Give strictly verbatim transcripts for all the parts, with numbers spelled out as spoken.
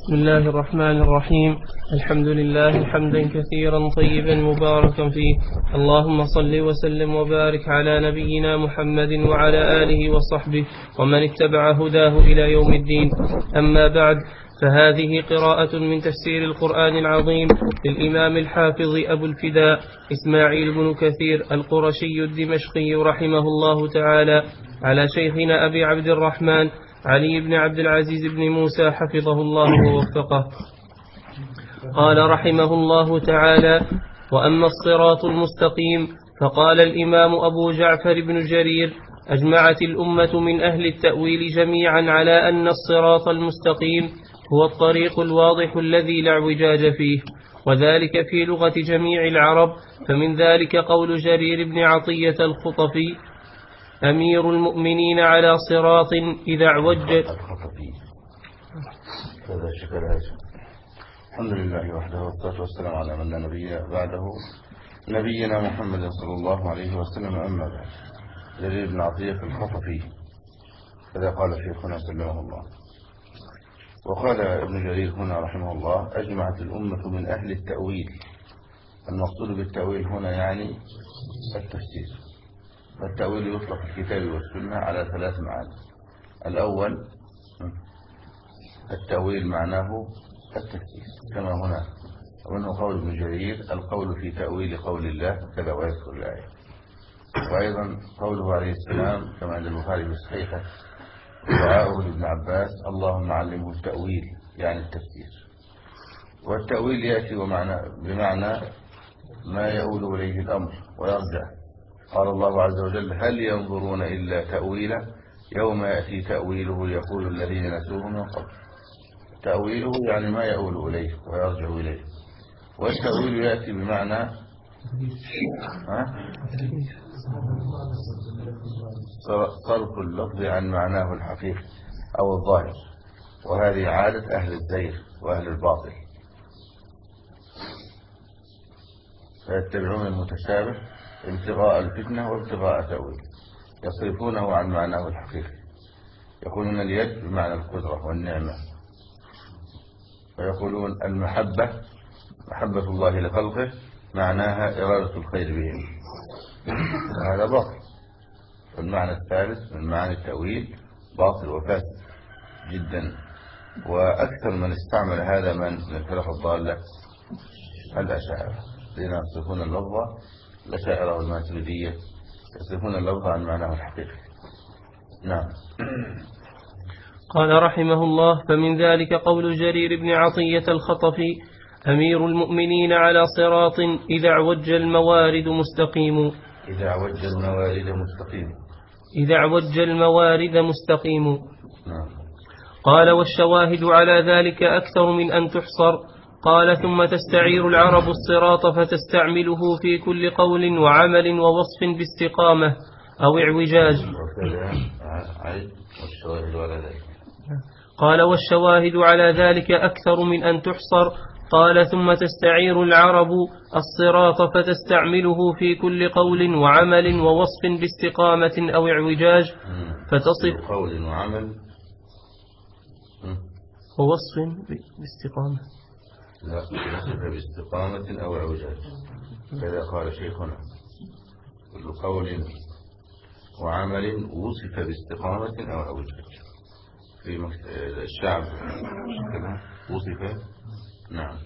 بسم الله الرحمن الرحيم. الحمد لله حمدا كثيرا طيبا مباركا فيه، اللهم صل وسلم وبارك على نبينا محمد وعلى آله وصحبه ومن اتبع هداه إلى يوم الدين. أما بعد، فهذه قراءة من تفسير القرآن العظيم للإمام الحافظ أبو الفداء إسماعيل بن كثير القرشي الدمشقي رحمه الله تعالى على شيخنا أبي عبد الرحمن علي بن عبد العزيز بن موسى حفظه الله ووفقه. قال رحمه الله تعالى: وأما الصراط المستقيم، فقال الإمام أبو جعفر بن جرير: أجمعت الأمة من أهل التأويل جميعا على أن الصراط المستقيم هو الطريق الواضح الذي لا اعوجاج فيه، وذلك في لغة جميع العرب. فمن ذلك قول جرير بن عطية الخطفي: أمير المؤمنين على صراط إذا اعوج. هذا شكر هذا. الحمد لله وحده والصلاة والسلام على من لا نبي بعده، نبينا محمد صلى الله عليه وسلم. أما بعد، جرير بن عطية الخطفي كذا قال شيخنا سلمه الله. وقال ابن جرير هنا رحمه الله: أجمعت الأمة من أهل التأويل. المقصود بالتأويل هنا يعني التفسير. التأويل يطلق في الكتاب والسنة على ثلاث معاني. الأول التأويل معناه التفسير كما هنا، ومنه قول ابن جرير: القول في تأويل قول الله كذا، ويذكر الآية. وأيضا قوله عليه السلام كما عند البخاري في صحيحه: دعاؤه لابن عباس: اللهم علمه التأويل، يعني التفسير. والتأويل يأتي بمعنى ما يؤول إليه الأمر ويرجع. قال الله عز وجل: هل ينظرون إلا تأويله يوم يأتي تأويله يقول الذين نسوه من قبل. تأويله يعني ما يؤول إليه ويرجع إليه. والتأويل يأتي بمعنى صرف اللفظ عن معناه الحقيقي أو الظاهر، وهذه عادة أهل الزيغ وأهل الباطل، فيتبعون المتشابه ابتغاء الفتنة وابتغاء تأويل، يصرفونه عن معناه الحقيقي. يقولون اليد بمعنى القدرة والنعمة، ويقولون المحبة محبة الله لخلقه معناها إرادة الخير بهم، وهذا باطل. والمعنى الثالث من معاني التأويل باطل وفاسد جدا. وأكثر من استعمل هذا من الفرق الضالة الأشاعرة، الذين يصرفون اللفظ، الأشاعرة والماتريدية يصرفون اللفظ عن معناه الحقيقي. نعم. قال رحمه الله: فمن ذلك قول جرير بن عطية الخطفي: أمير المؤمنين على صراط إذا اعوج الموارد مستقيم. إذا اعوج الموارد مستقيم. إذا اعوج الموارد مستقيم. نعم. قال: والشواهد على ذلك أكثر من أن تحصر. قال: ثم تستعير العرب الصراط فتستعمله في كل قول وعمل ووصف باستقامة أو اعوجاج. قال: والشواهد على ذلك أكثر من أن تحصر. قال: ثم تستعير العرب الصراط فتستعمله في كل قول وعمل ووصف باستقامة أو اعوجاج فتصف قول وعمل ووصف باستقامة لا وصف باستقامة أو اعوجاج. كذا قال شيخنا: كل قول وعمل وصف باستقامة أو اعوجاج. في الشعب وصف. نعم.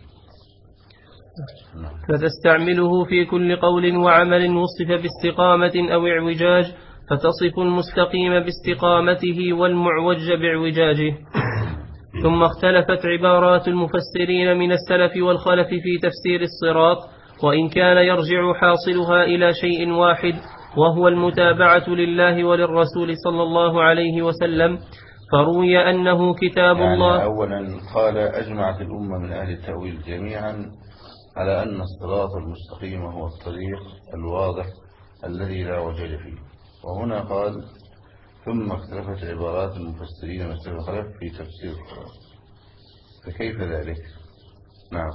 فتستعمله في كل قول وعمل وصف باستقامة أو اعوجاج فتصف المستقيم باستقامته والمعوج باعوجاجه. ثم اختلفت عبارات المفسرين من السلف والخلف في تفسير الصراط، وإن كان يرجع حاصلها إلى شيء واحد، وهو المتابعة لله وللرسول صلى الله عليه وسلم. فروي أنه كتاب يعني الله. أولا قال: أجمعت الأمة من أهل التأويل جميعا على أن الصراط المستقيم هو الطريق الواضح الذي لا وجه فيه. وهنا قال: ثم اختلفت عبارات المفسرين من السلف والخلف في تفسير الصراط. فكيف ذلك؟ نعم.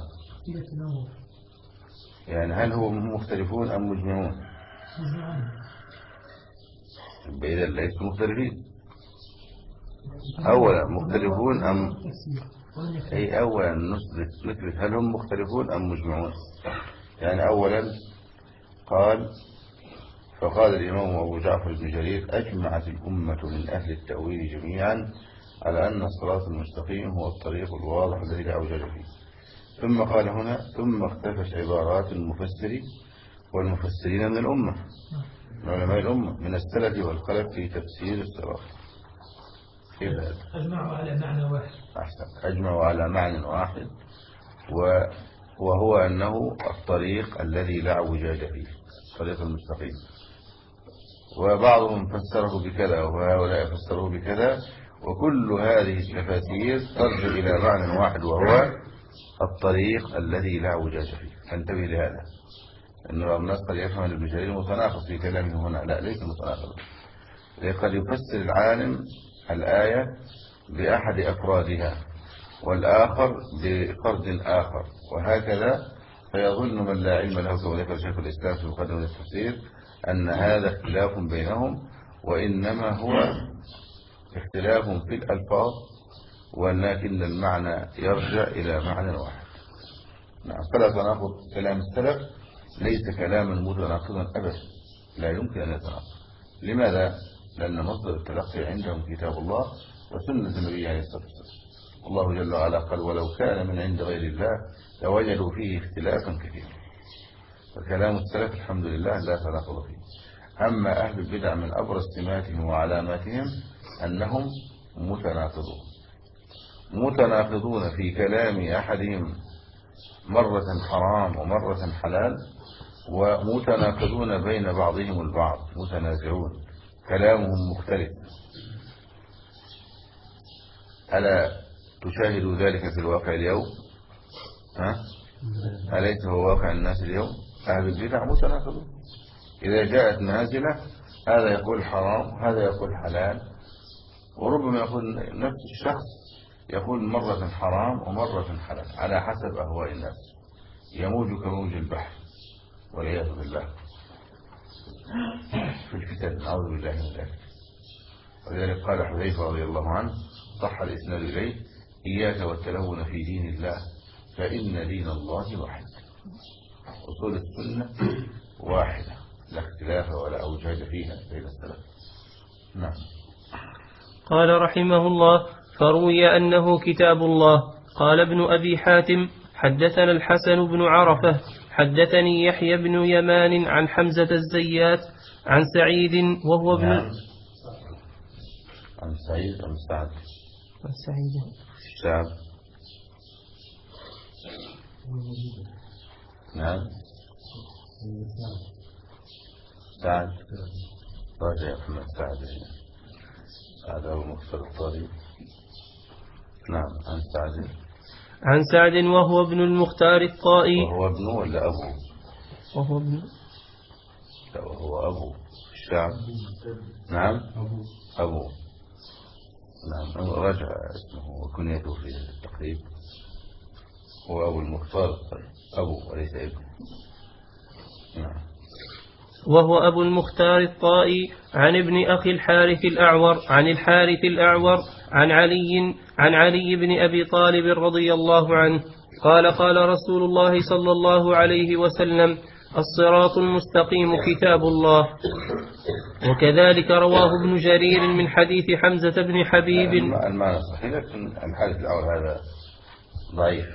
يعني هل هم مختلفون أم مجمعون؟ إذا ليسوا مختلفين، أولا مختلفون أم أي أولا نثبت نثبت هل هم مختلفون أم مجمعون؟ يعني أولا قال فقال الإمام أبو جعفر بن جرير أجمعت الأمة من أهل التأويل جميعا على أن الصراط المستقيم هو الطريق الواضح الذي لا اعوجاج فيه. ثم قال هنا ثم اختفت عبارات المفسر والمفسرين من الأمة من علماء الأمة من السلف والخلف في تفسير الصراط. كيف هذا؟ أجمعوا على معنى واحد. أحسن، أجمعوا على معنى واحد وهو أنه الطريق الذي لا اعوجاج فيه، الطريق المستقيم. وبعضهم فسره بكذا وهؤلاء فسروه بكذا، وكل هذه التفاسير ترجع إلى معنى واحد وهو الطريق الذي لا اعوجاج فيه. فانتبه لهذا، أن بعض الناس قد يفهم ابن جرير متناقض في كلامه هنا. لا، ليس متناقضا، قد يفسر العالم الآية بأحد أفرادها والآخر بفرد آخر وهكذا، فيظن من لا علم له كما ذكر شيخ الإسلام في مقدمة التفسير أن هذا اختلاف بينهم، وإنما هو اختلاف في الألفاظ ولكن المعنى يرجع إلى معنى واحد. نعم، فلا تناقض. كلام السلف ليس كلاما متناقضا أبدا، لا يمكن أن يتناقض. لماذا؟ لأن مصدر التلقي عندهم كتاب الله وسنة النبي عليه الصلاة والسلام. الله جل وعلا قال ولو كان من عند غير الله لوجدوا فيه اختلافا كثيرا. فكلام السلف الحمد لله لا تناقض فيه. أما أهل البدع من أبرز سماتهم وعلاماتهم أنهم متناقضون متناقضون في كلام أحدهم مرة حرام ومرة حلال، ومتناقضون بين بعضهم البعض، متنازعون، كلامهم مختلف. ألا تشاهدوا ذلك في الواقع اليوم؟ ها؟ أليس هو واقع الناس اليوم؟ أهل البدع متناقضون. إذا جاءت نازلة هذا يقول حرام وهذا يقول حلال، وربما يقول نفس الشخص يقول مرة حرام ومرة حلال على حسب أهواء الناس، يموج كموج البحر والعياذ بالله في الفتن، نعوذ بالله من ذلك. ولذلك قال حذيفة رضي الله عنه صح الإسناد إليه إياك والتلون في دين الله فإن دين الله واحد. أصول السنة واحدة لا اختلاف ولا أوجاج فيها بين السلف. نعم. قال رحمه الله فروي أنه كتاب الله. قال ابن أبي حاتم حدثنا الحسن بن عرفة حدثني يحيى بن يمان عن حمزة الزيات عن سعيد وهو ابن نعم. عن سعيد عن سعد عن سعيد الشعب. نعم. سعد راجع محمد سعد سعد أبو مكسر الطريق. نعم. عن سعد عن سعد وهو ابن المختار الطائي. وهو ابن ولا أبو؟ وهو ابن لا وهو أبو الشعب. نعم أبو. نعم رجع اسمه وكنيته في التقريب. هو أبو المختار الطائي، أبو وليس ابن. نعم. وهو أبو المختار الطائي عن ابن أخي الحارث الأعور عن الحارث الأعور عن علي عن علي بن أبي طالب رضي الله عنه قال قال رسول الله صلى الله عليه وسلم الصراط المستقيم كتاب الله. وكذلك رواه ابن جرير من حديث حمزة بن حبيب. المعنى صحيح لكن الحارث الأعور هذا ضعيف.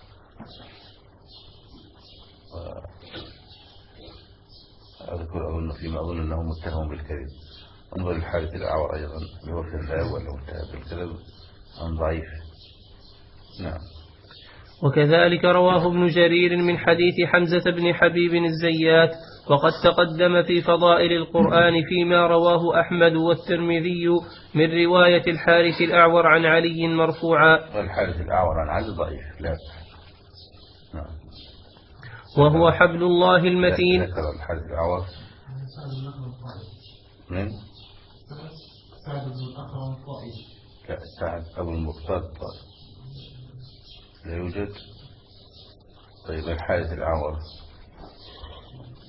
أذكر أظن فيما أظن أنه متهم بالكذب. انظر الحارث الأعور أيضا هو كذاب ولا متهم بالكذب أم ضعيف. نعم. وكذلك رواه ابن جرير من حديث حمزة بن حبيب الزيات. وقد تقدم في فضائل القرآن فيما رواه أحمد والترمذي من رواية الحارث الأعور عن علي مرفوعا. الحارث الأعور عن علي ضعيف لا. نعم. وهو حبل الله المتين. ذكر الحارث الأعور من سعد بن الأخرم الطائي. لا سعد أبو المختار الطائي لا يوجد. طيب الحارث الأعور.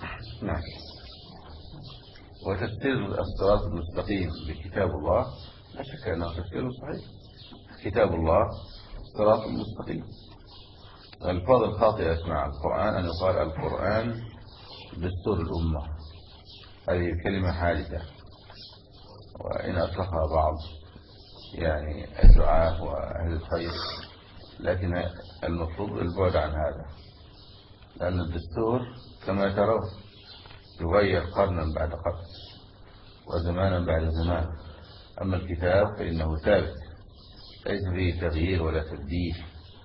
نعم. وتفسير الصراط المستقيم بكتاب الله لا شك أنه تفسير صحيح. كتاب الله صراط مستقيم. الفاظ الخاطئة مع القرآن أن يقال القرآن دستور الأمة، هذه الكلمة حادثة، وإن أطلقها بعض يعني الدعاة وأهل الخير، لكن المفروض البعد عن هذا، لأن الدستور كما ترون يغير قرنا بعد قرن وزمانا بعد زمان. أما الكتاب فإنه ثابت ليس فيه تغيير ولا تبديل.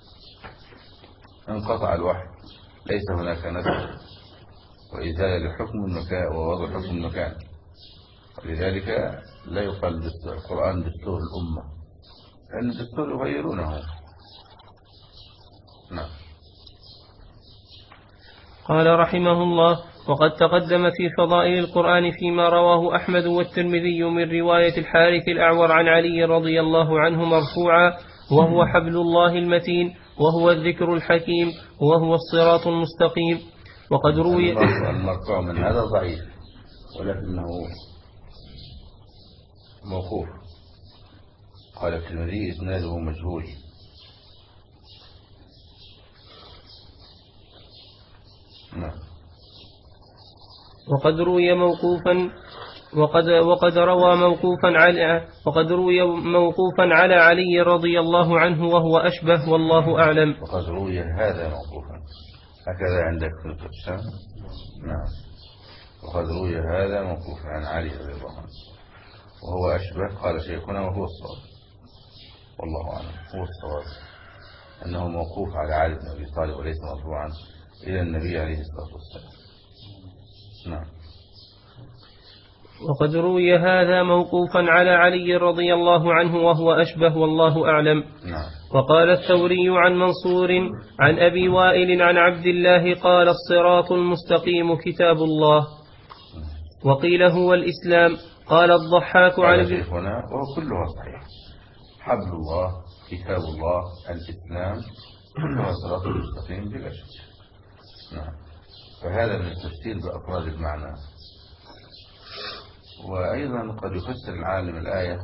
انقطع الوحي ليس هناك نسخ وإزالة لحكم المكان ووضع حكم المكان، ولذلك لا يقال دستور القرآن دستور الأمة، لأن الدستور يغيرونه. نعم. قال رحمه الله: وقد تقدم في فضائل القرآن فيما رواه أحمد والترمذي من رواية الحارث الأعور عن علي رضي الله عنه مرفوعا: وهو حبل الله المتين، وهو الذكر الحكيم، وهو الصراط المستقيم. وقد روي المرفوع من هذا ضعيف، ولكنه موقوف. قال الترمذي إسناده مجهول. نعم. وقد روي موقوفا وقد وقد روى موقوفا على وقد روي موقوفا على علي رضي الله عنه وهو أشبه، والله أعلم. وقد روي هذا موقوفا، هكذا عندك في القسم. نعم. وقد روي هذا موقوفا عن علي رضي الله عنه وهو أشبه، قال شيخنا وهو الصواب، والله أعلم. هو الصواب أنه موقوف على علي بن أبي طالب وليس مرفوعا إلى النبي عليه الصلاة والسلام. نعم. وقد روي هذا موقوفا على علي رضي الله عنه وهو أشبه، والله أعلم. نعم. وقال الثوري عن منصور عن أبي وائل عن عبد الله قال: الصراط المستقيم كتاب الله. وقيل هو الإسلام. قال الضحاك عن ابن هنا وهو كلها صحيح. حبل الله، كتاب الله، الإسلام، كلها صراط المستقيم بلا شك. نعم. فهذا من التفسير بأفراد المعنى. وأيضا قد يفسر العالم الآية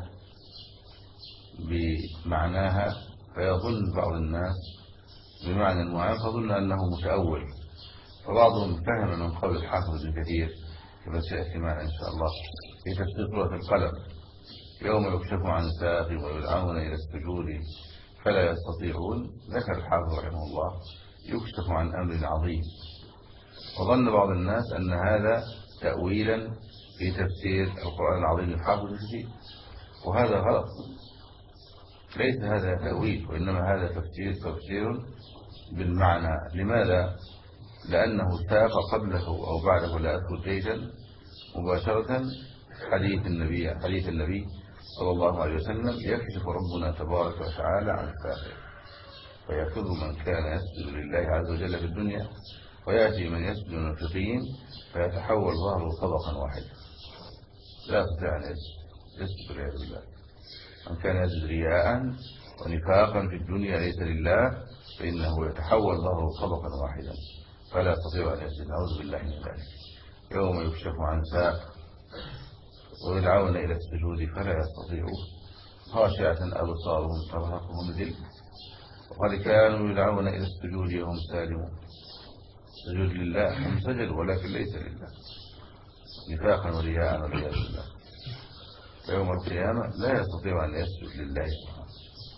بمعناها فيظن بعض الناس بمعنى معين فظن أنه متأول، فبعضهم فهم من قول الحافظ ابن كثير كما سيأتي معنا إن شاء الله في تفسير سورة القلم: يوم يكشف عن ساق ويدعون إلى السجود فلا يستطيعون. ذكر الحافظ رحمه الله يكشف عن أمر عظيم، وظن بعض الناس أن هذا تأويلا في تفسير القرآن العظيم للحافظ ابن كثير، وهذا غلط. ليس هذا تأويل، وإنما هذا تفسير تفسير بالمعنى. لماذا؟ لأنه ساق قبله أو بعده لا أذكر جيدا مباشرة حديث النبي حديث النبي صلى الله عليه وسلم: يكشف ربنا تبارك وتعالى عن الساق فيأخذ من كان يسجد لله عز وجل في الدنيا، ويأتي من يسجد المنافقين فيتحول ظهره طبقا واحدا لا يستطيع أن يسجد والعياذ بالله. من كان يسجد رياء ونفاقا في الدنيا ليس لله فإنه يتحول ظهره طبقا واحدا فلا يستطيع أن يسجد. نعوذ بالله من ذلك. يوم يكشف عن ساق ويدعون إلى السجود فلا يستطيعون، خاشعة أبصارهم ترهقهم ذل وقد كانوا يدعون إلى السجود وهم سالمون. سجود لله، هم سجدوا ولكن ليس لله، نفاقا ورياء والعياذ بالله. فيوم القيامة لا يستطيع أن يسجد لله سبحانه.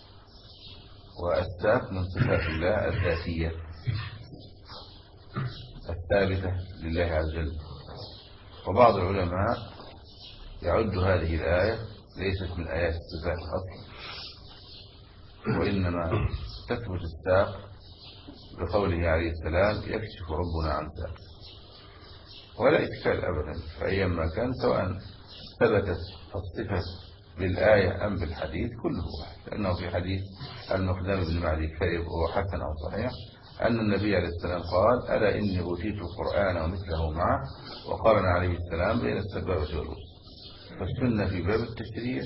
والساق من صفات الله الذاتية الثابتة لله عز وجل. وبعض العلماء يعد هذه الآية ليست من آيات الصفات أصلا، وإنما تثبت الساق بقوله عليه السلام: يكشف ربنا عن ساق، ولا إشكال أبدا. فأيما كان سواء ثبتت الصفة بالآية أم بالحديث كله واحد، لأنه في حديث المقدام بن معدي كرب وهو حسن أو صحيح أن النبي عليه السلام قال: ألا إني أوتيت القرآن ومثله معه، وقارن عليه السلام بين السبابة والوسطى. فالسنة في باب التشريع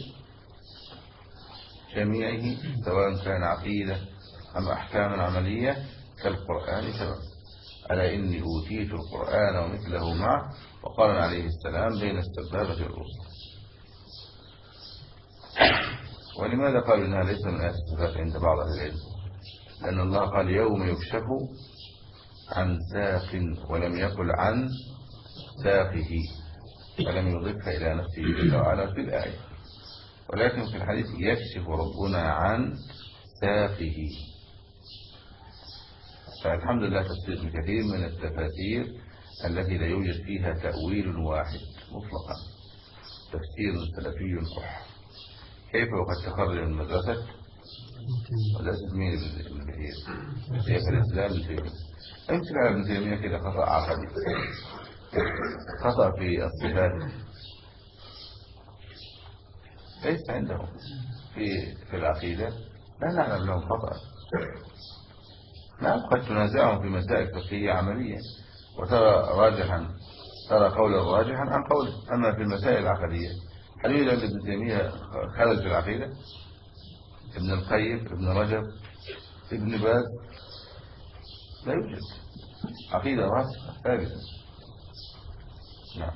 جميعه سواء كان عقيدة أم أحكام عملية كالقرآن تمام. ألا إني أوتيت القرآن ومثله معه، وقارن عليه السلام بين السبابة والوسطى. ولماذا قالوا إنها ليس من آيات الصفات عند بعض أهل العلم؟ لأن الله قال يوم يكشف عن ساق ولم يقل عن ساقه، فلم يضفها إلى نفسه جل وعلا في الآية. ولكن في الحديث يكشف ربنا عن ساقه. فالحمد لله تفسير كثير من التفاسير التي لا يوجد فيها تأويل واحد مطلقا، تفسير سلفي قح. كيف وقد تخرج من مدرسة مدرسة مين ابن كثير؟ شيخ الإسلام ابن تيمية. امثل على ابن تيمية كده خطأ عقدي، خطأ في الصفات ليس عندهم في في العقيدة، لا نعلم لهم خطأ. نعم قد تنازعهم في مسائل فقهية عملية وترى راجحا ترى قولا راجحا عن قوله، أما في المسائل العقدية هل يوجد عند ابن تيمية خلل في العقيدة؟ ابن القيم، ابن رجب، ابن باز، لا يوجد. عقيدة راسخة ثابتة. نعم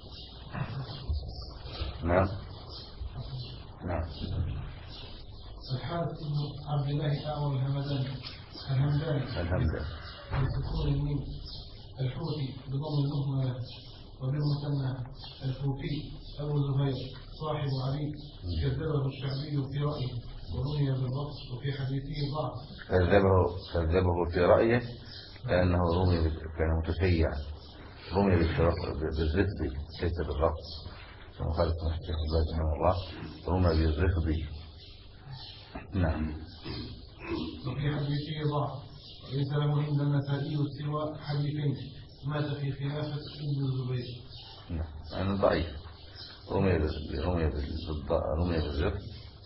نعم نعم. الحارث بن عبد الله أعور الهمداني الهمداني الهمداني بسكون الميم، الحوثي بضم المهملة وبالمثنى الكوفي أبو زهير صاحب علي، كذبه الشعبي في رأيه ورمي بالضبط وفي حديثه ضعف. كذبه كذبه في رأيه لأنه رمي كان متشيع، رمي بالرفض ليس بالرفض، مخالف الشيخ الباز رحمه الله، رمي بالرفض. نعم. وفي حديثه ضعف، ليس له عند النسائي سوى حديثين مات في خلافة ابن الزبير. نعم أنا ضعيف، رمي رمي رمي بالرفض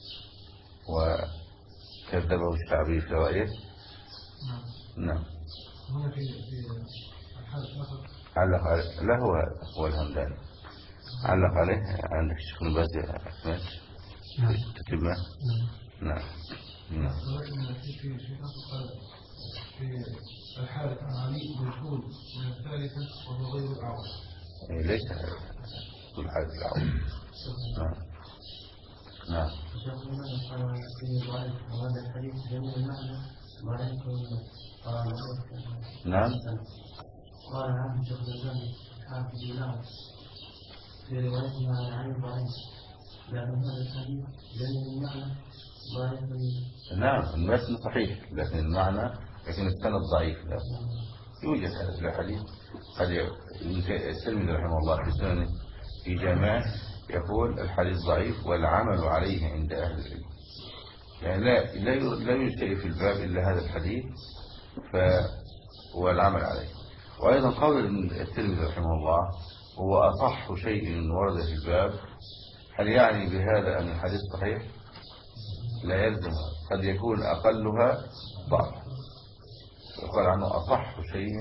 وكذبه الشعبي في رأيه. نعم. نعم. هنا في في الحادث آخر علق عليه، لا هو هو الهمداني علق عليه. عندك الشيخ الباز أحمد تكتب معه. نعم نعم. ولكن في في في قال في الحارث عن علي مجهول من الثالثة وهو غير الأعور. ليس كل حادث الأعور. نعم نعم. هذا الحديث جميل المعنى ضعيف. نعم. قال عنه شيخ الإسلام حافظ الله في روايته عن علي ضعيف، لكن هذا الحديث جميل المعنى ضعيف. نعم المتن صحيح لكن المعنى، لكن السند ضعيف. لا يوجد هذا الحديث. قد الترمذي رحمه الله في سننه في جامعه يقول الحديث ضعيف والعمل عليه عند أهل العلم، يعني لا لا لا يوجد شيء في الباب إلا هذا الحديث والعمل عليه. وأيضا قول الترمذي رحمه الله هو أصح شيء ورد في الباب، هل يعني بهذا أن الحديث صحيح؟ لا يلزم، قد يكون أقلها ضعف. يقال عنه أصح شيء.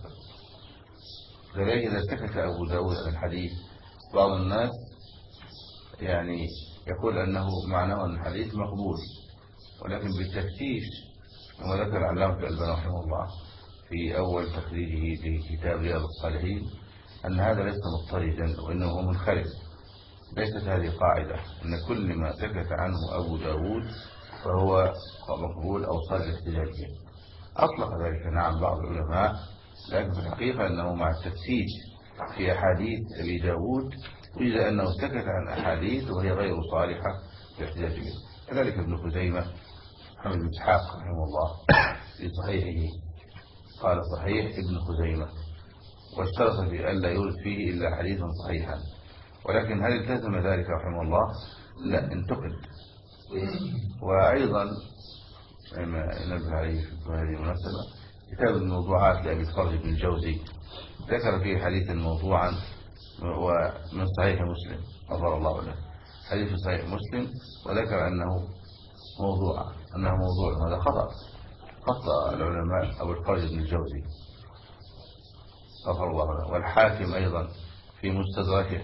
لذلك إذا سكت أبو داود عن الحديث بعض الناس يعني يقول أنه معناه أن الحديث مقبول، ولكن بالتفتيش كما ذكر العلامة الألباني رحمه الله في أول تخريجه لكتاب رياض الصالحين أن هذا ليس مضطردا وإنه هو منخرط. ليست هذه قاعدة أن كل ما سكت عنه أبو داود فهو مقبول أو صار الاحتجاج به. أطلق ذلك نعم بعض العلماء، لكن في الحقيقة أنه مع التفتيش في أحاديث أبي داود وجد أنه سكت عن أحاديث وهي غير صالحة للاحتجاج به. كذلك ابن خزيمة محمد بن إسحاق رحمه الله في صحيحه قال صحيح ابن خزيمة، واشترط في ألا يورد فيه إلا حديثا صحيحا. ولكن هل التزم ذلك رحمه الله؟ لا، انتقد. وأيضا ما نبه عليه في هذه المناسبة كتاب الموضوعات لأبي الفرج بن الجوزي ذكر فيه حديثا موضوعا ومن صحيح مسلم غفر الله له، حديث صحيح مسلم، وذكر أنه موضوع أنه موضوع. هذا خطأ خطأ العلماء أبو الفرج بن الجوزي غفر الله له. والحاكم أيضا في مستدركه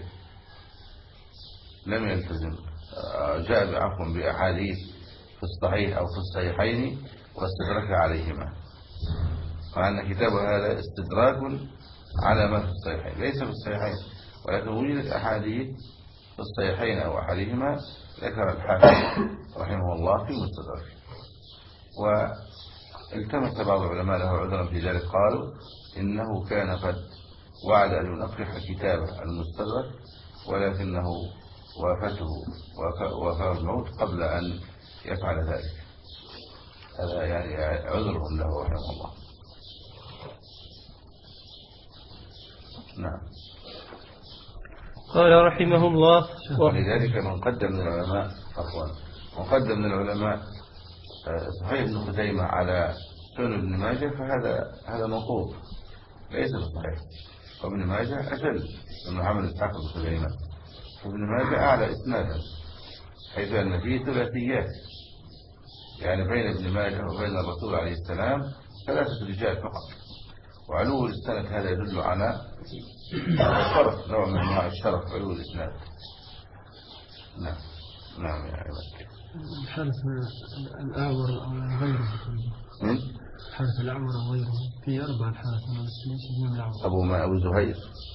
لم يلتزم، جاء بعفو بأحاديث في الصحيح أو في الصحيحين واستدرك عليهما، مع أن كتابه هذا استدراك على ما في الصحيحين، ليس في الصحيحين ولكن وجدت أحاديث في الصحيحين أو أحدهما ذكر الحاكم رحمه الله في مستدرك. والتمس بعض العلماء له عذرا في ذلك، قالوا إنه كان قد وعد أن ينقح كتابه المستدرك ولكنه وافته وفاه الموت قبل أن يفعل ذلك. هذا يعني عذرهم له رحمه الله. نعم. قال رحمه الله ولذلك من قدم من العلماء عفوا من قدم من العلماء صحيح ابن خزيمة على سنن ابن ماجه، فهذا هذا منقوض ليس بصحيح. وابن ماجه أشد من محمد إسحاق بن خزيمة، وابن ماجه أعلى إسنادا حيث أن فيه ثلاثيات، يعني بين ابن ماجه وبين الرسول عليه السلام ثلاثة رجال فقط، وعلو السند هذا يدل على الشرف، نوع من انواع الشرف علو الاسناد. نعم نعم يا عباد. الحارث الأعور أو غيره، الحارث الأعور أو غيره، في أربع الحارث من الأعور. أبو ما أبو زهير،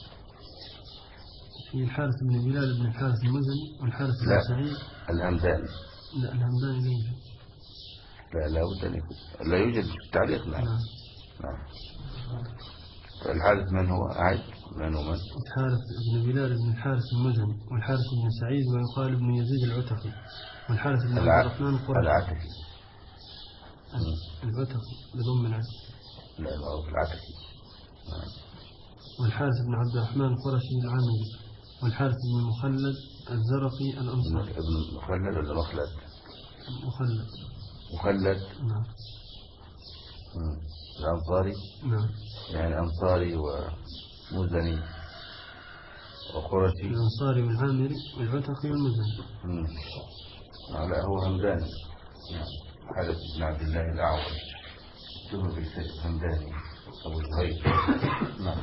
في الحارث بن بلال بن الحارث المزني، والحارث بن سعيد الهمداني. لا الهمداني لا يوجد. لا لا بد أن يكون لا يوجد في التعليق. نعم نعم. الحارث من هو؟ أعد من هو من؟ الحارث بن بلال بن الحارث المزني، والحارث بن سعيد ويقال ابن يزيد العتقي، والحارث بن عبد الرحمن القرشي. العتقي العتقي بضم العين. لا لا العتقي. والحارث بن عبد الرحمن القرشي العامري، والحارث بن مخلد الزرقي الأنصاري. ابن مخلد ولا مخلد؟ مخلد. مخلد. نعم. الأنصاري. نعم. يعني أنصاري ومزني وقرشي. الأنصاري والعامري والعتقي والمزني. امم لا هو همداني. نعم. حارث بن عبد الله الأعور ثم بالسيف همداني أبو زهير. نعم.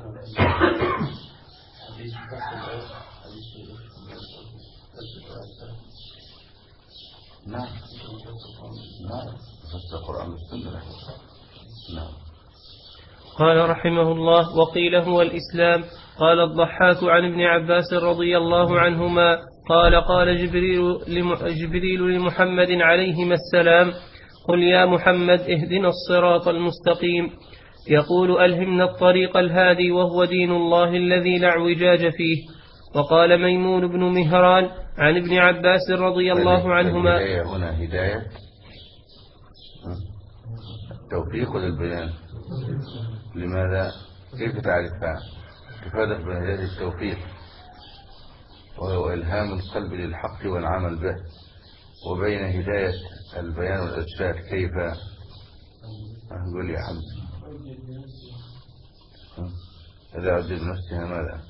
نعم نعم فسر القرآن والسنة. نعم. قال رحمه الله: وقيل هو الإسلام. قال الضحاك عن ابن عباس رضي الله عنهما قال: قال جبريل, جبريل لمحمد عليهما السلام: قل يا محمد اهدنا الصراط المستقيم. يقول: ألهمنا الطريق الهادي وهو دين الله الذي لا اعوجاج فيه. وقال ميمون بن مهران عن ابن عباس رضي الله عنهما: الهداية هنا هداية التوفيق للبيان. لماذا؟ كيف تعرفها؟ تفادك بهداية التوفيق، وهو إلهام القلب للحق والعمل به، وبين هداية البيان والإرشاد كيف؟ أقول يا حمد إذا عدي بنفسها ماذا؟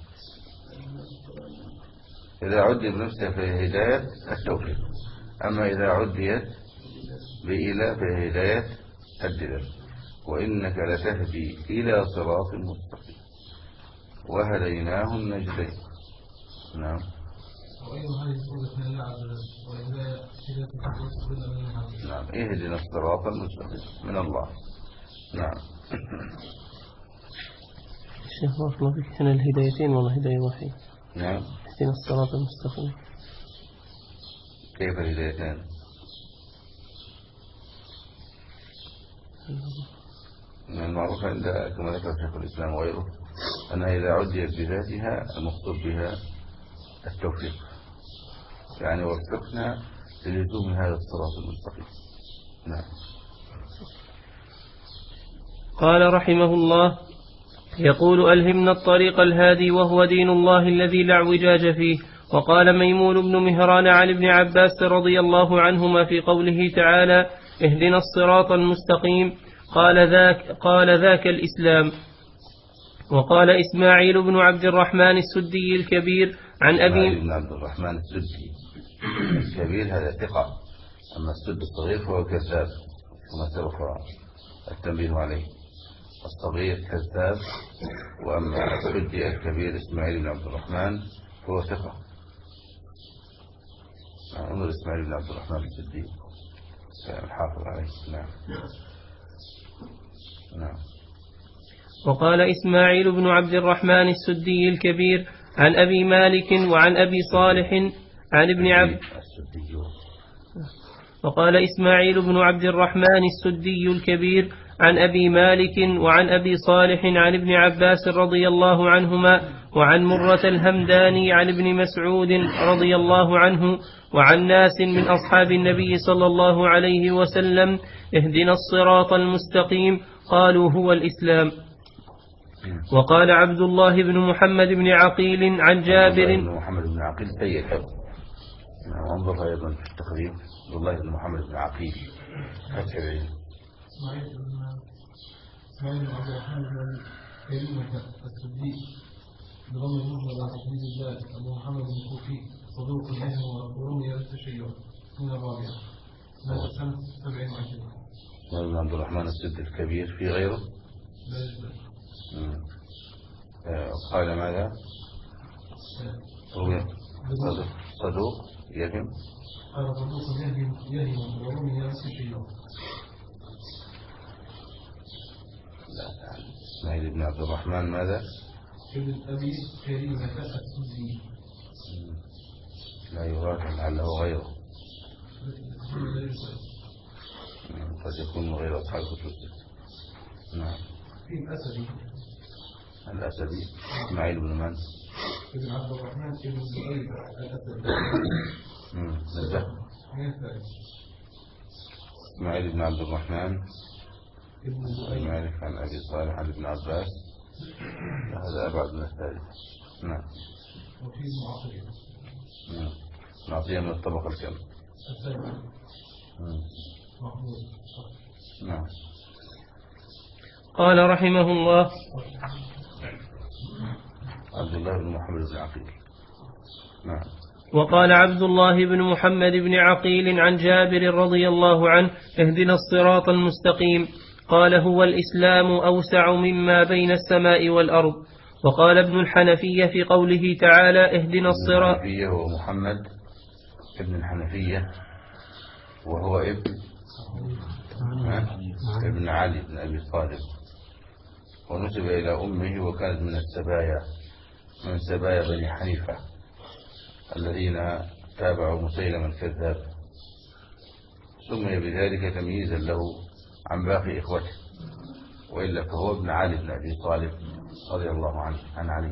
إذا عدي بنفسها في هداية التوفيق، أما إذا عديت بإله في هداية الدلال. وإنك لتهدي إلى صراط مستقيم وهديناه النجدين. نعم. نعم. اهدنا الصراط المستقيم من الله. نعم. الشيخ بارك الله فيك، هنا الهدايتين والله هداية واحدة. نعم. اهدنا الصراط المستقيم. كيف الهدايتين؟ المعروف عند كما ذكر شيخ الإسلام وغيره أنها إذا عديت بذاتها المقصود بها التوفيق، يعني وفقنا للزوم هذا الصراط المستقيم. نعم. قال رحمه الله: يقول: ألهمنا الطريق الهادي وهو دين الله الذي لا اعوجاج فيه. وقال ميمون بن مهران عن ابن عباس رضي الله عنهما في قوله تعالى: اهدنا الصراط المستقيم، قال ذاك, قال ذاك الإسلام. وقال إسماعيل بن عبد الرحمن السدي الكبير عن أبي بن عبد الرحمن السدي الكبير هذا ثقة، أما السد الصغير فهو كذاب كما سبق التنبيه عليه. الصغير كذاب، وأما السدي الكبير إسماعيل بن عبد الرحمن فهو ثقة. انظر إسماعيل بن عبد الرحمن السدي الحافظ عليه. نعم. نعم. وقال إسماعيل بن عبد الرحمن السدي الكبير عن أبي مالك وعن أبي صالح عن ابن عبد وقال إسماعيل بن عبد الرحمن السدي الكبير عن أبي مالك وعن أبي صالح عن ابن عباس رضي الله عنهما وعن مرة الهمداني عن ابن مسعود رضي الله عنه وعن ناس من أصحاب النبي صلى الله عليه وسلم اهدنا الصراط المستقيم قالوا هو الإسلام. وقال عبد الله بن محمد بن عقيل عن جابر محمد بن عقيل سيء وانظر أيضا في التقريب عبد الله بن محمد بن عقيل فتح العين إسماعيل بن عبد الرحمن بن كريمة السدي بضم المهمل وتشديد الدال أبو محمد بن كوفي صدوق الهم ورمي التشيع من الرابعة مات سنة سبعين وعشرين. بن عبد الرحمن السدي الكبير في غيره لا يجب. قال ماذا؟ صدوق يهم قال صدوق يهم يهم ورمي التشيع. إسماعيل بن عبد الرحمن ماذا؟ ابن أبي كريمة السدي لا يراد لعله غيره قد يكون غير أصحاب الكتب. نعم. في الأسدي الأسدي إسماعيل بن من؟ ابن عبد الرحمن ابن زهير الأسدي. امم إسماعيل بن عبد الرحمن ابن زهير مالك عن أبي صالح عن ابن عباس هذا أبعد من الثالث. نعم. وفي معطية. نعم. معطية من الطبقة الكم؟ الثالث. محمود. نعم. قال رحمه الله عبد الله بن محمد بن عقيل. نعم. وقال عبد الله بن محمد بن عقيل عن جابر رضي الله عنه اهدنا الصراط المستقيم قال هو الإسلام أوسع مما بين السماء والأرض. وقال ابن الحنفية في قوله تعالى اهدنا الصراط الحنفية هو محمد ابن الحنفية وهو ابن ابن علي بن أبي طالب ونسب إلى أمه وكانت من السبايا من سبايا بني حنيفة الذين تابعوا مسيلم الكذاب سمي بذلك تمييزا له عن باقي إخوته وإلا فهو ابن علي بن أبي طالب رضي الله عنه عن علي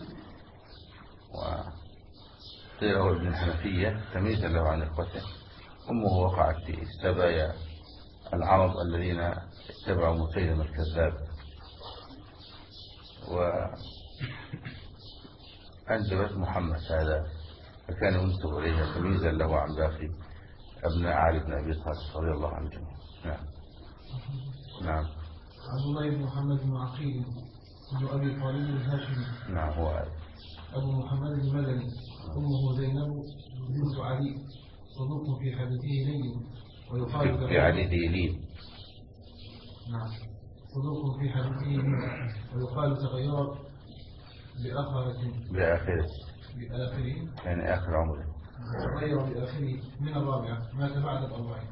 وقيل هو ابن الحنفية تمييزا له عن إخوته. أمه وقعت في سبايا العرب الذين اتبعوا مسيلم الكذاب وأنجبت محمد هذا فكان ينسب إليها تمييزا له عن باقي أبناء علي بن أبي طالب رضي الله عنه. نعم. نعم. عبد الله بن محمد بن عقيل ابن أبي طالب الهاشمي. نعم هو هذا. أبو محمد المدني أمه زينب بنت علي صدوق في حديثه لين ويقال في حديثه لين. نعم صدوق في حديثه لين ويقال تغير بآخرة بآخره بآخره يعني آخر عمره تغير بآخره من الرابعة مات بعد الأربعين.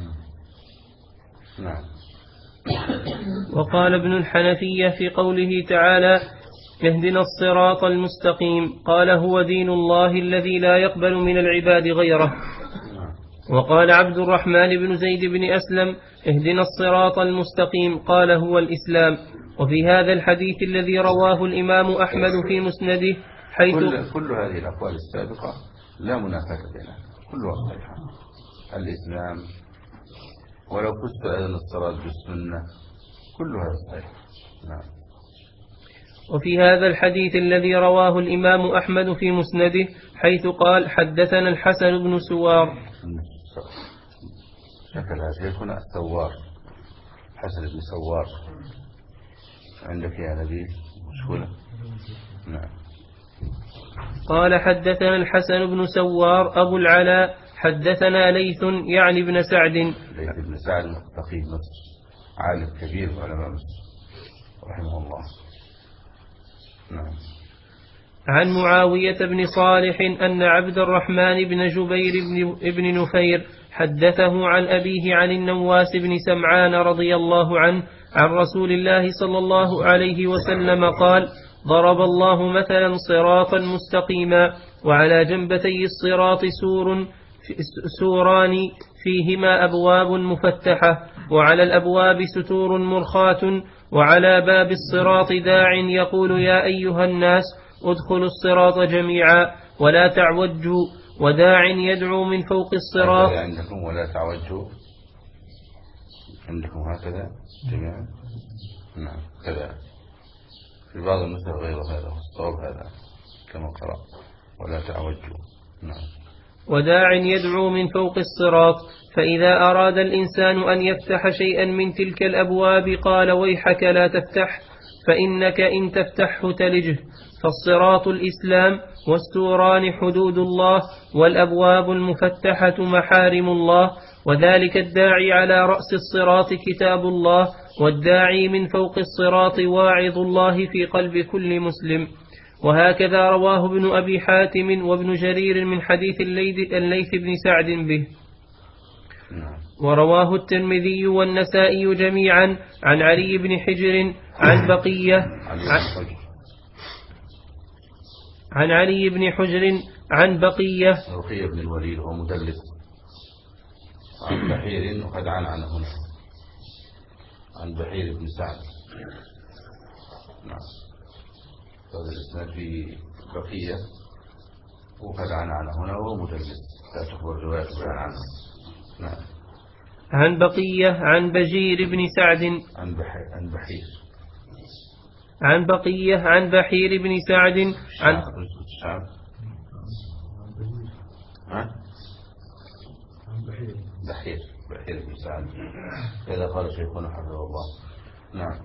نعم. وقال ابن الحنفية في قوله تعالى اهدنا الصراط المستقيم قال هو دين الله الذي لا يقبل من العباد غيره. وقال عبد الرحمن بن زيد بن أسلم اهدنا الصراط المستقيم قال هو الإسلام. وفي هذا الحديث الذي رواه الإمام أحمد في مسنده حيث كل, كل هذه الأقوال السابقة لا منافاة بينها كلها صحيحة. الإسلام ولو كنت أيضا الصراط بالسنة كلها صحيحة. نعم. وفي هذا الحديث الذي رواه الإمام أحمد في مسنده حيث قال حدثنا الحسن بن سوار شكل هذا يكون السوار حسن بن سوار عندك يا نبي مشكلة. نعم. قال حدثنا الحسن بن سوار أبو العلاء حدثنا ليث يعني ابن سعد ليث بن سعد فقيه مصر عالم كبير علماء مصر رحمه الله. نعم. عن معاوية بن صالح أن عبد الرحمن بن جبير بن, بن نفير حدثه عن أبيه عن النواس بن سمعان رضي الله عنه عن رسول الله صلى الله عليه وسلم قال ضرب الله مثلا صراطا مستقيما وعلى جنبتي الصراط سور سوران فيهما أبواب مفتحة وعلى الأبواب ستور مرخاة وعلى باب الصراط داع يقول يا أيها الناس ادخلوا الصراط جميعا ولا تعوجوا وداع يدعو من فوق الصراط. عندكم ولا تعوجوا عندكم هكذا جميعا؟ نعم كذا في بعض النسخ غير هذا الصواب هذا كما قرأ ولا تعوجوا. نعم. وداع يدعو من فوق الصراط فإذا أراد الإنسان أن يفتح شيئا من تلك الأبواب قال ويحك لا تفتح فإنك إن تفتحه تلجه. فالصراط الإسلام والسوران حدود الله والأبواب المفتحة محارم الله وذلك الداعي على رأس الصراط كتاب الله والداعي من فوق الصراط واعظ الله في قلب كل مسلم. وهكذا رواه ابن أبي حاتم وابن جرير من حديث الليث بن سعد به. ورواه الترمذي والنسائي جميعا عن علي بن حجر عن بقية عن علي بن حجر عن بقية بقية بن الوليد وهو مدلس عن بحير وقد عن عنه هنا عن بحير بن سعد. نعم هذا الاسناد في بقية وقد عن عنه هنا وهو مدلس لا تخبر روايته عن عنه. نعم. عن بقية عن بجير بن سعد عن بحير عن بحير عن بقية عن بحير بن سعد عن الشعب ها بحير بحير بحير بن سعد كذا قال شيخنا حفظه الله. نعم.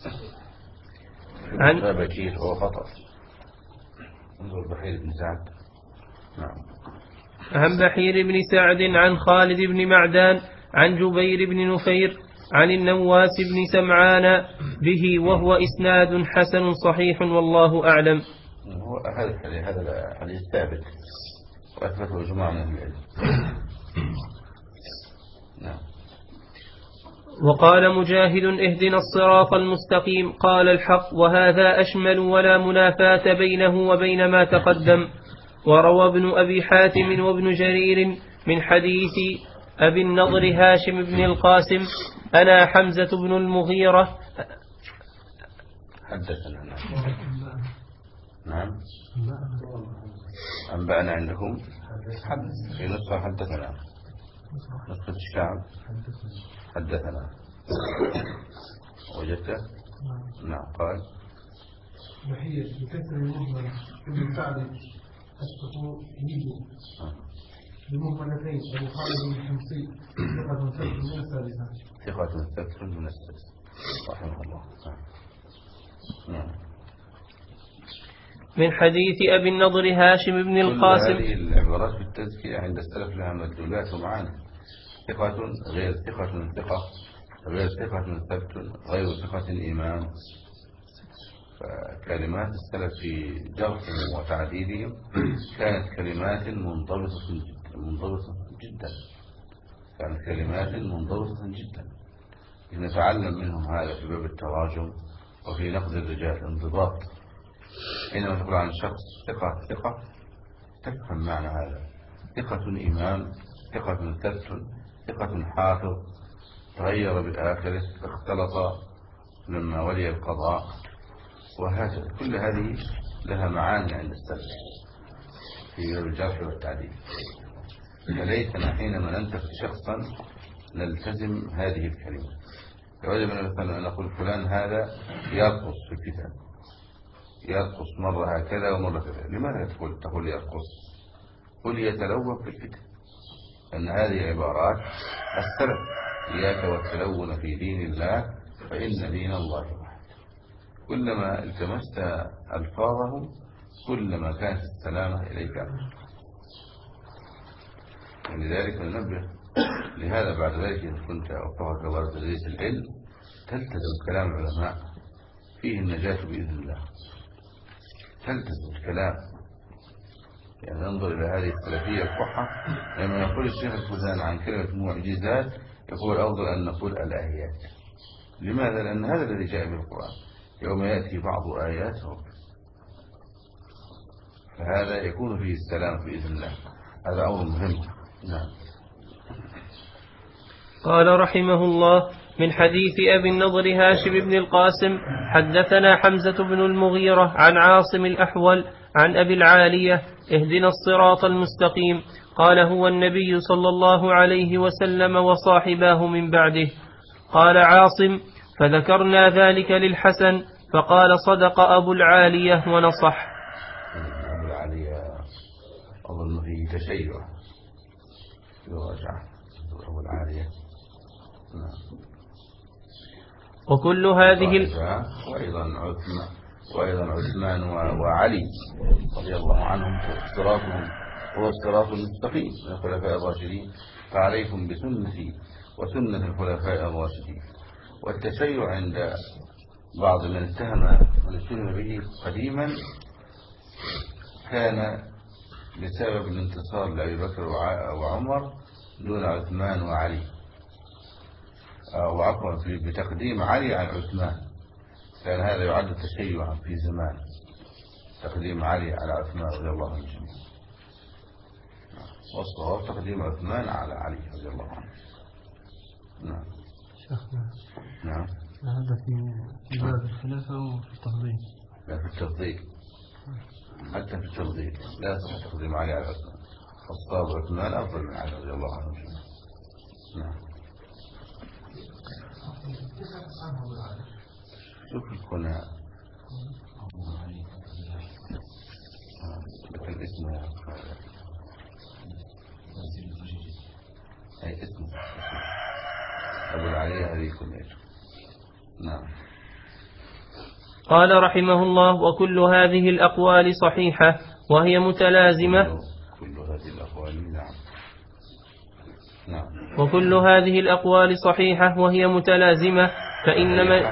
عن بكير هو خطأ انظر بحير بن سعد. نعم. عن بحير بن سعد عن خالد بن معدان عن جبير بن نفير عن النواس بن سمعان به وهو إسناد حسن صحيح والله أعلم. هو هذا هذا الحديث ثابت وأثبته جماعة من العلم. نعم. وقال مجاهد اهدنا الصراط المستقيم قال الحق وهذا أشمل ولا منافاة بينه وبين ما تقدم. وروى ابن أبي حاتم وابن جرير من حديث أبي النضر هاشم بن القاسم أنا حمزة بن المغيرة حدثنا. نعم. أنبأنا عندكم في نسخة حدثنا نسخة الشعب حدثنا وجدته. نعم قال بحية بكسر المهمل ابن سعد السقوط يجو بمهملتين أبو خالد بن الحمصي ثقة ثبت من الثالثة ثقة ثبت من الثالثة رحمه الله. نعم. من حديث أبي النضر هاشم بن القاسم. هذه العبارات في التزكية عند السلف لها مدلولات ومعاني. ثقة غير ثقة ثقة غير ثقة ثبت غير ثقة إمام. فكلمات السلف في جرحهم وتعديلهم كانت كلمات منضبطة جدا منضبطة جدا كانت كلمات منضبطة جدا. نتعلم منهم هذا في باب التراجم وفي نقد الرجال انضباط. حينما تقول عن شخص ثقة ثقة تفهم معنى هذا. ثقة إمام ثقة ثبت ثقة حافظ تغير بآخره اختلط لما ولي القضاء وهكذا. كل هذه لها معاني عند السلف في باب الجرح والتعديل. فليتنا حينما ننتقد شخصا نلتزم هذه الكلمة. يجب أن نقول فلان هذا يرقص في الكتاب يرقص مرة هكذا ومرة كذا. لماذا تقول تقول يرقص؟ قل يتلون في الكتاب. أن هذه عبارات السلف. إياك والتلون في دين الله فإن دين الله واحد. كلما التمست ألفاظهم كلما كانت السلامة إليك. ولذلك ننبه لهذا بعد ذلك إن كنت أوفقك الله تدريس العلم تلتزم كلام العلماء فيه النجاة بإذن الله. تلتزم الكلام يعني ننظر إلى هذه السلفية الفحة. لما يقول الشيخ الفوزان عن كلمة معجزات يقول أفضل أن نقول الآيات. لماذا؟ لأن هذا الذي جاء بالقرآن. يوم يأتي بعض آياته فهذا يكون فيه السلام بإذن الله. هذا أمر مهم. نعم. قال رحمه الله: من حديث أبي النضر هاشم بن القاسم حدثنا حمزة بن المغيرة عن عاصم الأحول عن أبي العالية: اهدنا الصراط المستقيم. قال: هو النبي صلى الله عليه وسلم وصاحباه من بعده. قال عاصم: فذكرنا ذلك للحسن فقال: صدق أبو العالية ونصح. أبو العالية أظن فيه تشيع يراجع أبو العالية. وكل هذه ال... وأيضا عثمان وأيضا عثمان وعلي رضي الله عنهم صراطهم هو الصراط المستقيم من الخلفاء الراشدين، فعليكم بسنتي وسنة الخلفاء الراشدين. والتشيع عند بعض من اتهم من اتهم به قديما كان بسبب الانتصار لأبي بكر وعمر دون عثمان وعلي، وعفوا بتقديم علي عن عثمان، كان هذا يعد تشيعا في زمان، تقديم علي على عثمان رضي الله عنه، والصواب تقديم عثمان على علي رضي الله عنه. نعم. نعم. هذا في باب الخلافة وفي التفضيل. لا، في التفضيل، حتى في التفضيل لا يصح تقديم علي على عثمان، الصواب عثمان أفضل من علي رضي الله عنه. نعم. شوف الكنى لكن اسمه أي اسمه أبو العالية هذه كنيته. نعم. قال رحمه الله: وكل هذه الأقوال صحيحة وهي متلازمة. كل هذه الأقوال نعم. نعم. وكل هذه الأقوال صحيحة وهي متلازمة، فإنما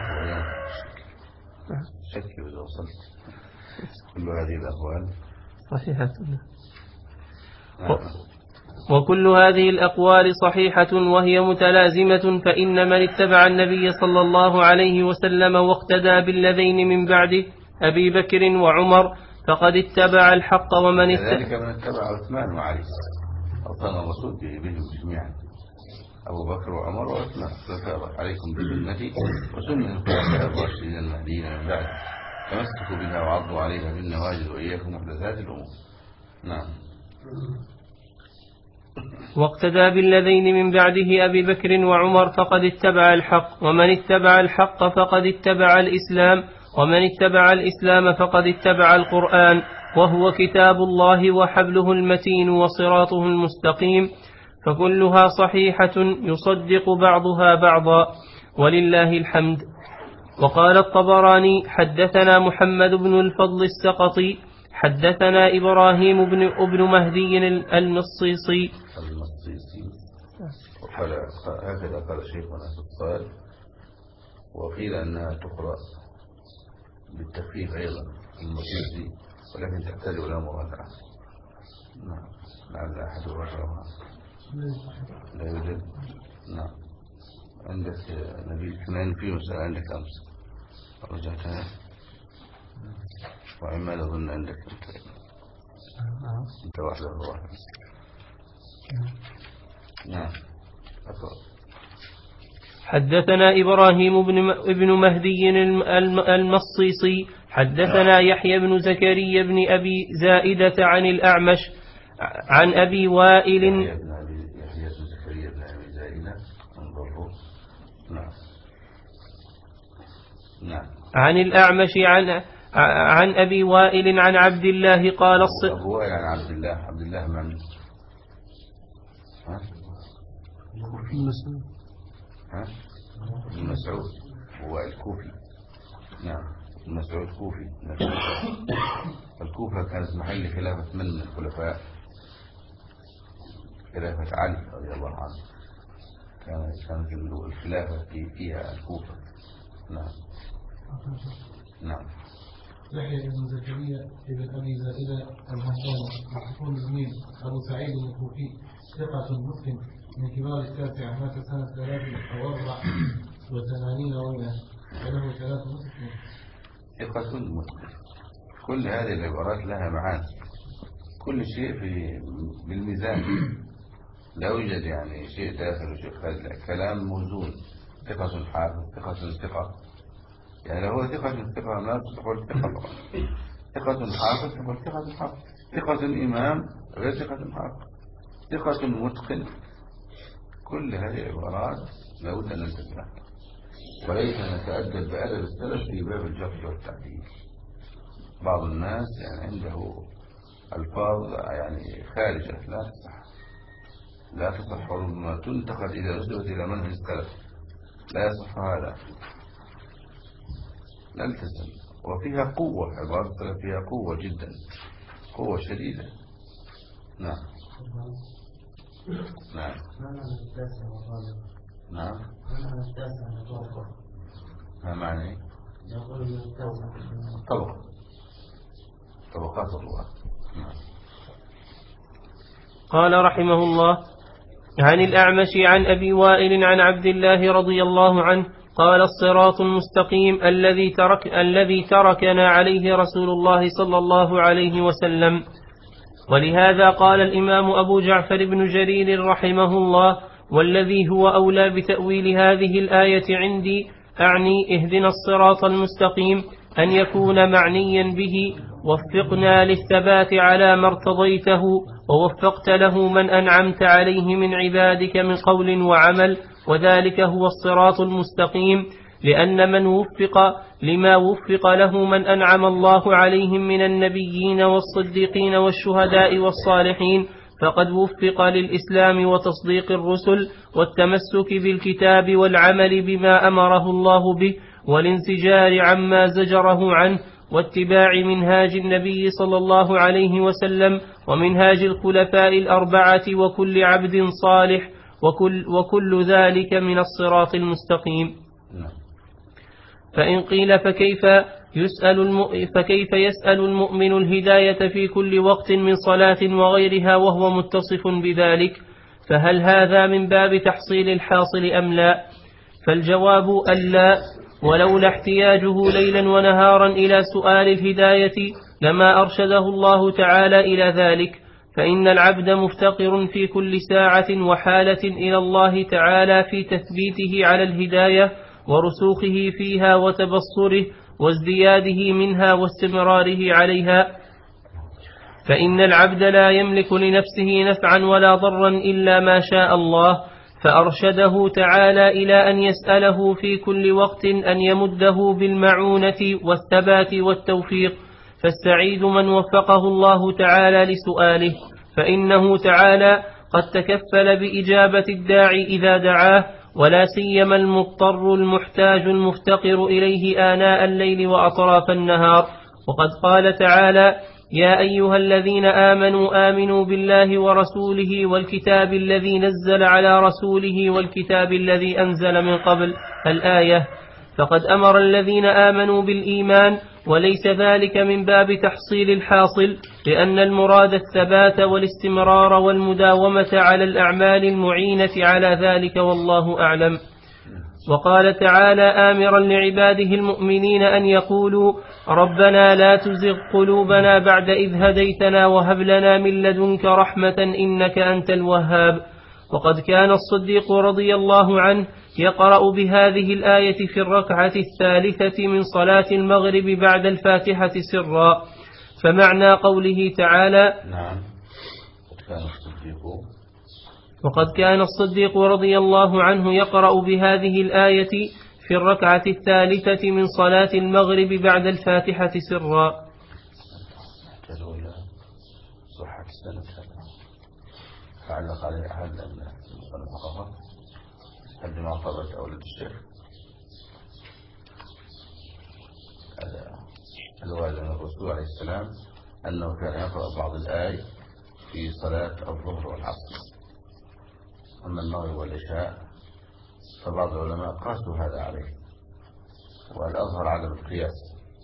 شك إذا وصلت كل هذه الأقوال صحيحة. نعم. وكل هذه الأقوال صحيحة وهي متلازمة، فإن من اتبع النبي صلى الله عليه وسلم واقتدى بالذين من بعده أبي بكر وعمر فقد اتبع الحق، ومن اتبع ذلك من اتبع عثمان وعلي أوصانا الرسول بهم جميعا، أبو بكر وعمر وعثمان، عليكم بسنتي وسنة الخلفاء الراشدين المهديين من بعد، تمسكوا بها وعضوا عليها بالنواجذ وإياكم محدثات الأمور. نعم. واقتدى بالذين من بعده أبي بكر وعمر فقد اتبع الحق، ومن اتبع الحق فقد اتبع الإسلام، ومن اتبع الإسلام فقد اتبع القرآن، وهو كتاب الله وحبله المتين وصراطه المستقيم، فكلها صحيحة يصدق بعضها بعضا ولله الحمد. وقال الطبراني: حدثنا محمد بن الفضل السقطي حدثنا إبراهيم بن ابن مهدي المصيصي المصيصي وقال هكذا قال شيخنا في الصال، وقيل أنها تقرأ بالتخفيف أيضا المصيصي، ولكن تحتاج إلى مراجعة. نعم. لعل أحد رجعها لا يوجد. نعم. عندك نبيل اثنين في مسألة، عندك أمس رجعتها، وعمال أظن عندك أنت, انت واحدة واحدة. نعم. أقرأ. حدثنا إبراهيم بن ابن مهدي المصيصي حدثنا يحيى بن زكريا بن أبي زائدة عن الأعمش عن أبي وائل يحيى بن زكريا بن أبي زائدة نعم. نعم. عن الأعمش عن عن أبي وائل عن عبد الله قال الص... أبو وائل عن عبد الله. عبد الله من ها مسعود ها ابن مسعود هو الكوفي. نعم. ابن مسعود كوفي. الكوفة كانت محل خلافة من الخلفاء، خلافة علي رضي الله عنه، كانت كانت الخلافة فيها الكوفة. نعم. نعم. يحيى بن زكريا بن أبي زائدة الهشامي محفوظ الميم أبو سعيد الكوفي ثقة مسلم من كبار التاسعة، مات سنة ثلاث أو أربع وثمانين ومئة، وله ثلاث مسلم. ثقة مسلم. كل هذه العبارات لها معاني. كل شيء في بالميزان، لا يوجد يعني شيء داخل وشيء خارج، كلام موزون. ثقة حافظ، ثقة ثقة، يعني لو هو ثقة ثقة الناس تقول ثقة فقط، ثقة حافظ تقول ثقة حافظ، ثقة إمام غير ثقة حافظ، ثقة متقن. كل هذه العبارات لابد أن ننتبه، وليس نتأدب بأدب السلف في باب الجرح والتعديل. بعض الناس يعني عنده ألفاظ يعني خارجة لا تصح، لا تصح، ربما تنتقد إذا نسبت إلى منهج السلف، لا يصح هذا، لا التزم. وفيها قوة، عبارة السلف فيها قوة جدا، قوة شديدة. نعم نعم نعم. ما معنى طبق طبقات الله. نعم. قال رحمه الله: عن الأعمش عن أبي وائل عن عبد الله رضي الله عنه قال: الصراط المستقيم الذي ترك الذي تركنا عليه رسول الله صلى الله عليه وسلم. ولهذا قال الإمام أبو جعفر بن جرير رحمه الله: والذي هو أولى بتأويل هذه الآية عندي أعني اهدنا الصراط المستقيم أن يكون معنيا به وفقنا للثبات على ما ارتضيته ووفقت له من أنعمت عليه من عبادك من قول وعمل، وذلك هو الصراط المستقيم، لأن من وفق لما وفق له من أنعم الله عليهم من النبيين والصديقين والشهداء والصالحين فقد وفق للإسلام وتصديق الرسل والتمسك بالكتاب والعمل بما أمره الله به والانزجار عما زجره عنه واتباع منهاج النبي صلى الله عليه وسلم ومنهاج الخلفاء الأربعة وكل عبد صالح، وكل, وكل ذلك من الصراط المستقيم. فإن قيل فكيف يسأل الم... فكيف يسأل المؤمن الهداية في كل وقت من صلاة وغيرها وهو متصف بذلك؟ فهل هذا من باب تحصيل الحاصل أم لا؟ فالجواب ألا، ولولا احتياجه ليلا ونهارا إلى سؤال الهداية لما أرشده الله تعالى إلى ذلك، فإن العبد مفتقر في كل ساعة وحالة إلى الله تعالى في تثبيته على الهداية ورسوخه فيها وتبصره وازدياده منها واستمراره عليها. فإن العبد لا يملك لنفسه نفعا ولا ضرا إلا ما شاء الله، فأرشده تعالى إلى أن يسأله في كل وقت أن يمده بالمعونة والثبات والتوفيق، فالسعيد من وفقه الله تعالى لسؤاله، فإنه تعالى قد تكفل بإجابة الداعي إذا دعاه، ولا سيما المضطر المحتاج المفتقر إليه آناء الليل وأطراف النهار. وقد قال تعالى: يا أيها الذين آمنوا آمنوا بالله ورسوله والكتاب الذي نزل على رسوله والكتاب الذي أنزل من قبل الآية. فقد أمر الذين آمنوا بالإيمان، وليس ذلك من باب تحصيل الحاصل، لأن المراد الثبات والاستمرار والمداومة على الأعمال المعينة على ذلك، والله أعلم. وقال تعالى آمرا لعباده المؤمنين أن يقولوا: ربنا لا تزغ قلوبنا بعد إذ هديتنا وهب لنا من لدنك رحمة إنك أنت الوهاب. وقد كان الصديق رضي الله عنه يقرأ بهذه الآية في الركعة الثالثة من صلاة المغرب بعد الفاتحة سرا. فمعنى قوله تعالى: نعم. كان الصديق وقد كان الصديق رضي الله عنه يقرأ بهذه الآية في الركعة الثالثة من صلاة المغرب بعد الفاتحة سرا. نحتاج إلى صحة السند هذا فعلق عليه أحد المصنفين قد ما طلبت أولاد الشيخ هذا الوالد من الرسول عليه السلام أنه كان يقرأ بعض الآي في صلاة الظهر والعصر، أما المغرب والعشاء فبعض العلماء قاسوا هذا عليه، والأظهر عدم القياس،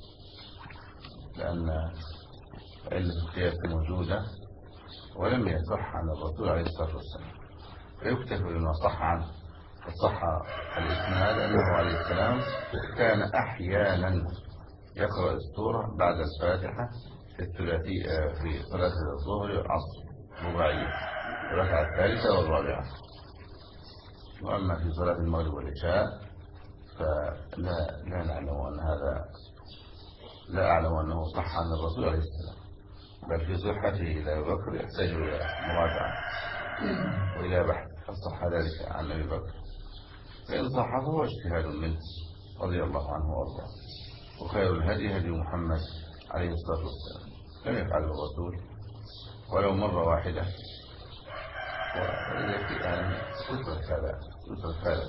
لأن علة القياس موجودة ولم يصح عن الرسول عليه الصلاة والسلام، فيكتفى بما صح عنه. فصح الإسناد أنه عليه السلام كان أحيانا يقرأ السورة بعد الفاتحة الثلاثي في صلاة الظهر والعصر رباعية، الركعة الثالثة والرابعة. وأما في صلاة المغرب والعشاء فلا لا نعلم أن هذا لا أعلم أنه صح عن الرسول عليه السلام، بل في صحته إلى أبي بكر يحتاج إلى مراجعة وإلى بحث هل صح ذلك عن أبي بكر، فإن صح فهو اجتهاد منه رضي الله عنه وارضاه. وخير الهدي هدي محمد عليه الصلاة والسلام، لم يفعله الرسول ولو مرة واحدة، وإذا في أن يترك هذا يترك هذا.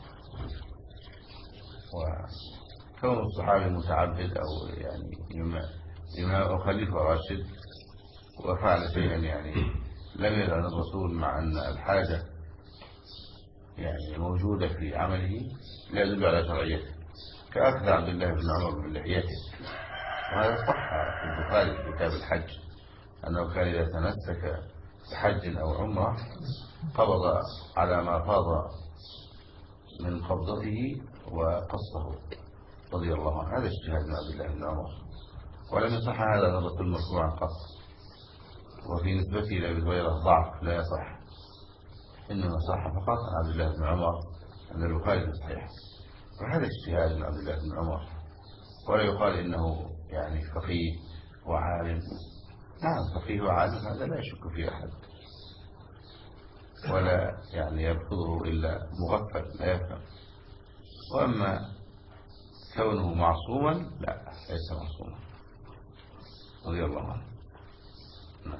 وكون الصحابي متعبد أو يعني إمام خليفة راشد وفعل شيئا يعني لم يفعل الرسول مع أن الحاجة يعني موجودة في عمله لا يدل على شرعيته، كأخذ عبد الله بن عمر من لحيته، وهذا صح في البخاري في كتاب الحج أنه كان إذا تمسك بحج أو عمرة قبض على ما فاض من قبضته وقصه رضي الله عنه. هذا اجتهاد من عبد الله بن عمر، ولم يصح هذا عن الرسول مرفوعا قط. وفي نسبته إلى أبي هريرة ضعف لا يصح، إنما صح فقط عن عبد الله بن عمر أن البخاري صحيح. وهذا اجتهاد من عبد الله بن عمر، ولا يقال إنه يعني فقيه وعالم. نعم فقيه وعالم، هذا لا يشك فيه أحد، ولا يعني يرفضه إلا مغفل لا يفهم. وأما كونه معصوما لا، ليس معصوما رضي الله عنه. نعم.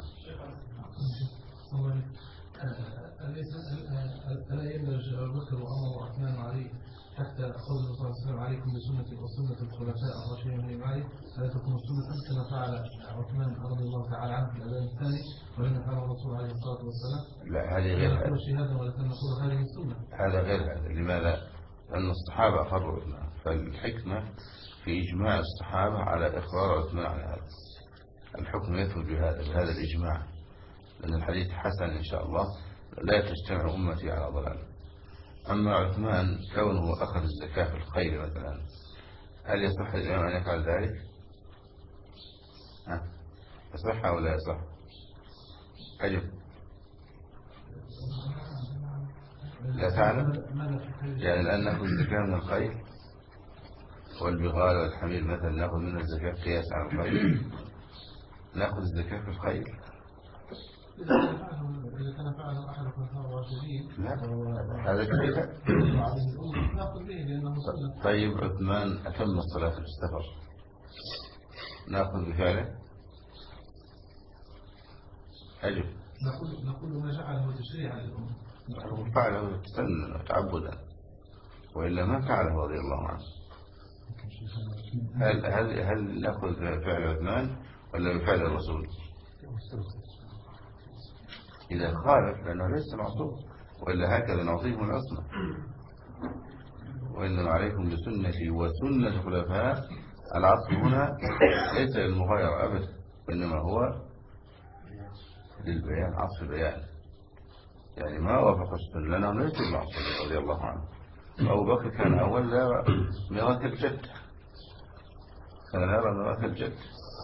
ألا يندرج أبو بكر وعمر وعثمان وعلي حتى قوله صلى الله عليه وسلم عليكم بسنتي وسنة الخلفاء الراشدين من بعدي، ألا تكون السنة كما فعل عثمان رضي الله تعالى عنه في الأذان الثاني ولم يفعله الرسول عليه الصلاة والسلام؟ لا، هذه غير هذا. شهادة ولا نقول هذه السنة. هذا غير هذا. لماذا؟ لأن الصحابة أقروا عثمان، فالحكمة في إجماع الصحابة على إقرار عثمان على هذا. الحكم يثبت بهذا بهذا الإجماع، لأن الحديث حسن إن شاء الله لا تجتمع أمتي على ضلال. أما عثمان كونه أخذ الزكاة في الخير مثلا، هل يصح الإمام أن يفعل ذلك؟ ها؟ يصح أو لا يصح؟ أجب. لا تعلم؟ يعني الآن نأخذ الزكاة من الخير والبغال والحمير مثلا نأخذ منها الزكاة قياس على الخير، نأخذ الزكاة في الخير. إذا كان فعله أحد الخلفاء الراشدين لا، هذا اجتهاد. طيب عثمان أتم الصلاة في السفر، نأخذ بفعله؟ أجب. نقول نقول ما جعله تشريعا للأمة، فعله سنا وتعبدا، وإلا ما فعله رضي الله عنه. هل هل هل نأخذ بفعل عثمان ولا بفعل الرسول؟ إذا خالف لأنه ليس معصوم، وإلا هكذا نعطيهم العصمة. وإنما عليكم بسنتي وسنة خلفاء. العصر هنا ليس للمغايرة أبدا، إنما هو للبيان، عصر بيان. يعني ما وافق السنة لأنه ليس المعصوم رضي الله عنه. أبو بكر كان أول لا ميراث الجد، كان يرى ميراث الجد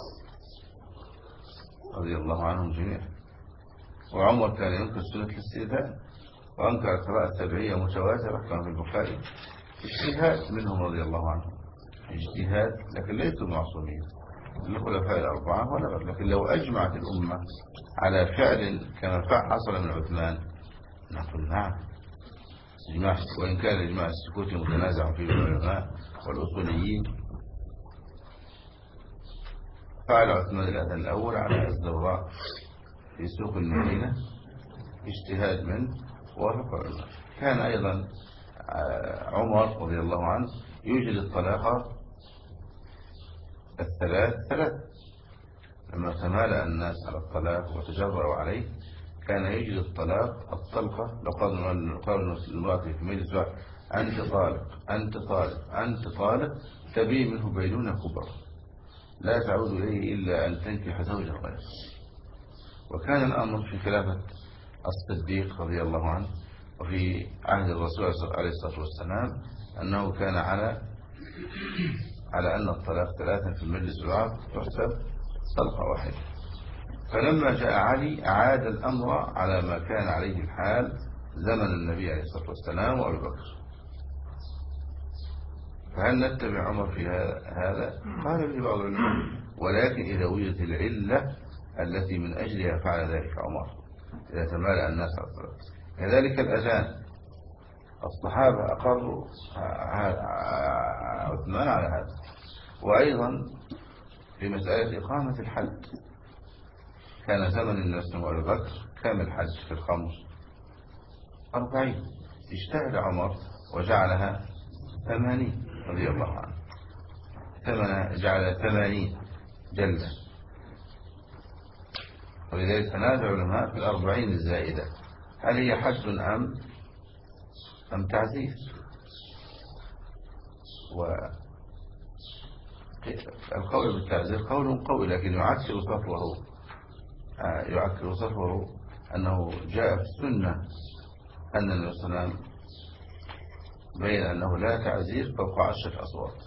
رضي الله عنهم جميعا. وعمر كان ينكر سنة الاستئذان، وأنكر قراءة سبعية متواترة كما في البخاري. اجتهاد منهم رضي الله عنهم، اجتهاد، لكن ليسوا معصومين الخلفاء الأربعة ولا غير. لكن لو أجمعت الأمة على فعل كما فعل حصل من عثمان نقول نعم إجماع، وإن كان الإجماع السكوتي متنازع فيه العلماء والأصوليين. فعل عثمان الأذان الأول على الزوراء في سوق المدينة اجتهاد منه ووافق العلماء. كان أيضا عمر رضي الله عنه يوجد الطلاق الثلاث ثلاث، لما تمالأ الناس على الطلاق وتجرأوا عليه كان يجد الطلاق الطلقة. لو قالوا المرأة في مجلس أنت طالق أنت طالق أنت طالق تبي منه بينونة كبرى لا تعود إليه إلا أن تنكح زوجا غيره. وكان الأمر في خلافة الصديق رضي الله عنه وفي عهد الرسول عليه الصلاة والسلام أنه كان على على أن الطلاق ثلاثا في المجلس الواحد تحسب طلقة واحدة. فلما جاء علي أعاد الأمر على ما كان عليه الحال زمن النبي عليه الصلاة والسلام وأبي بكر. فهل نتبع عمر في هذا؟ قال به بعض العلماء، ولكن إذا وجدت العلة التي من أجلها فعل ذلك عمر، إذا تمالأ الناس على الصلاة. كذلك الأذان، الصحابة أقروا عثمان على هذا. وأيضا في مسألة إقامة الحد، كان زمن الناس وأبي بكر كم الحج في الخمر؟ أربعين. اجتهد عمر وجعلها ثمانين رضي الله عنه، ثمن جعل ثمانين جلة. ولذلك تنازع العلماء في الأربعين الزائدة، هل هي حد أم أم تعزير؟ والقول بالتعزير قول قوي، لكن يعكر صفوه يعكر صفوه أنه جاء في السنة أن النبي صلى الله عليه وسلم بين أنه لا تعزير فوق عشرة أصوات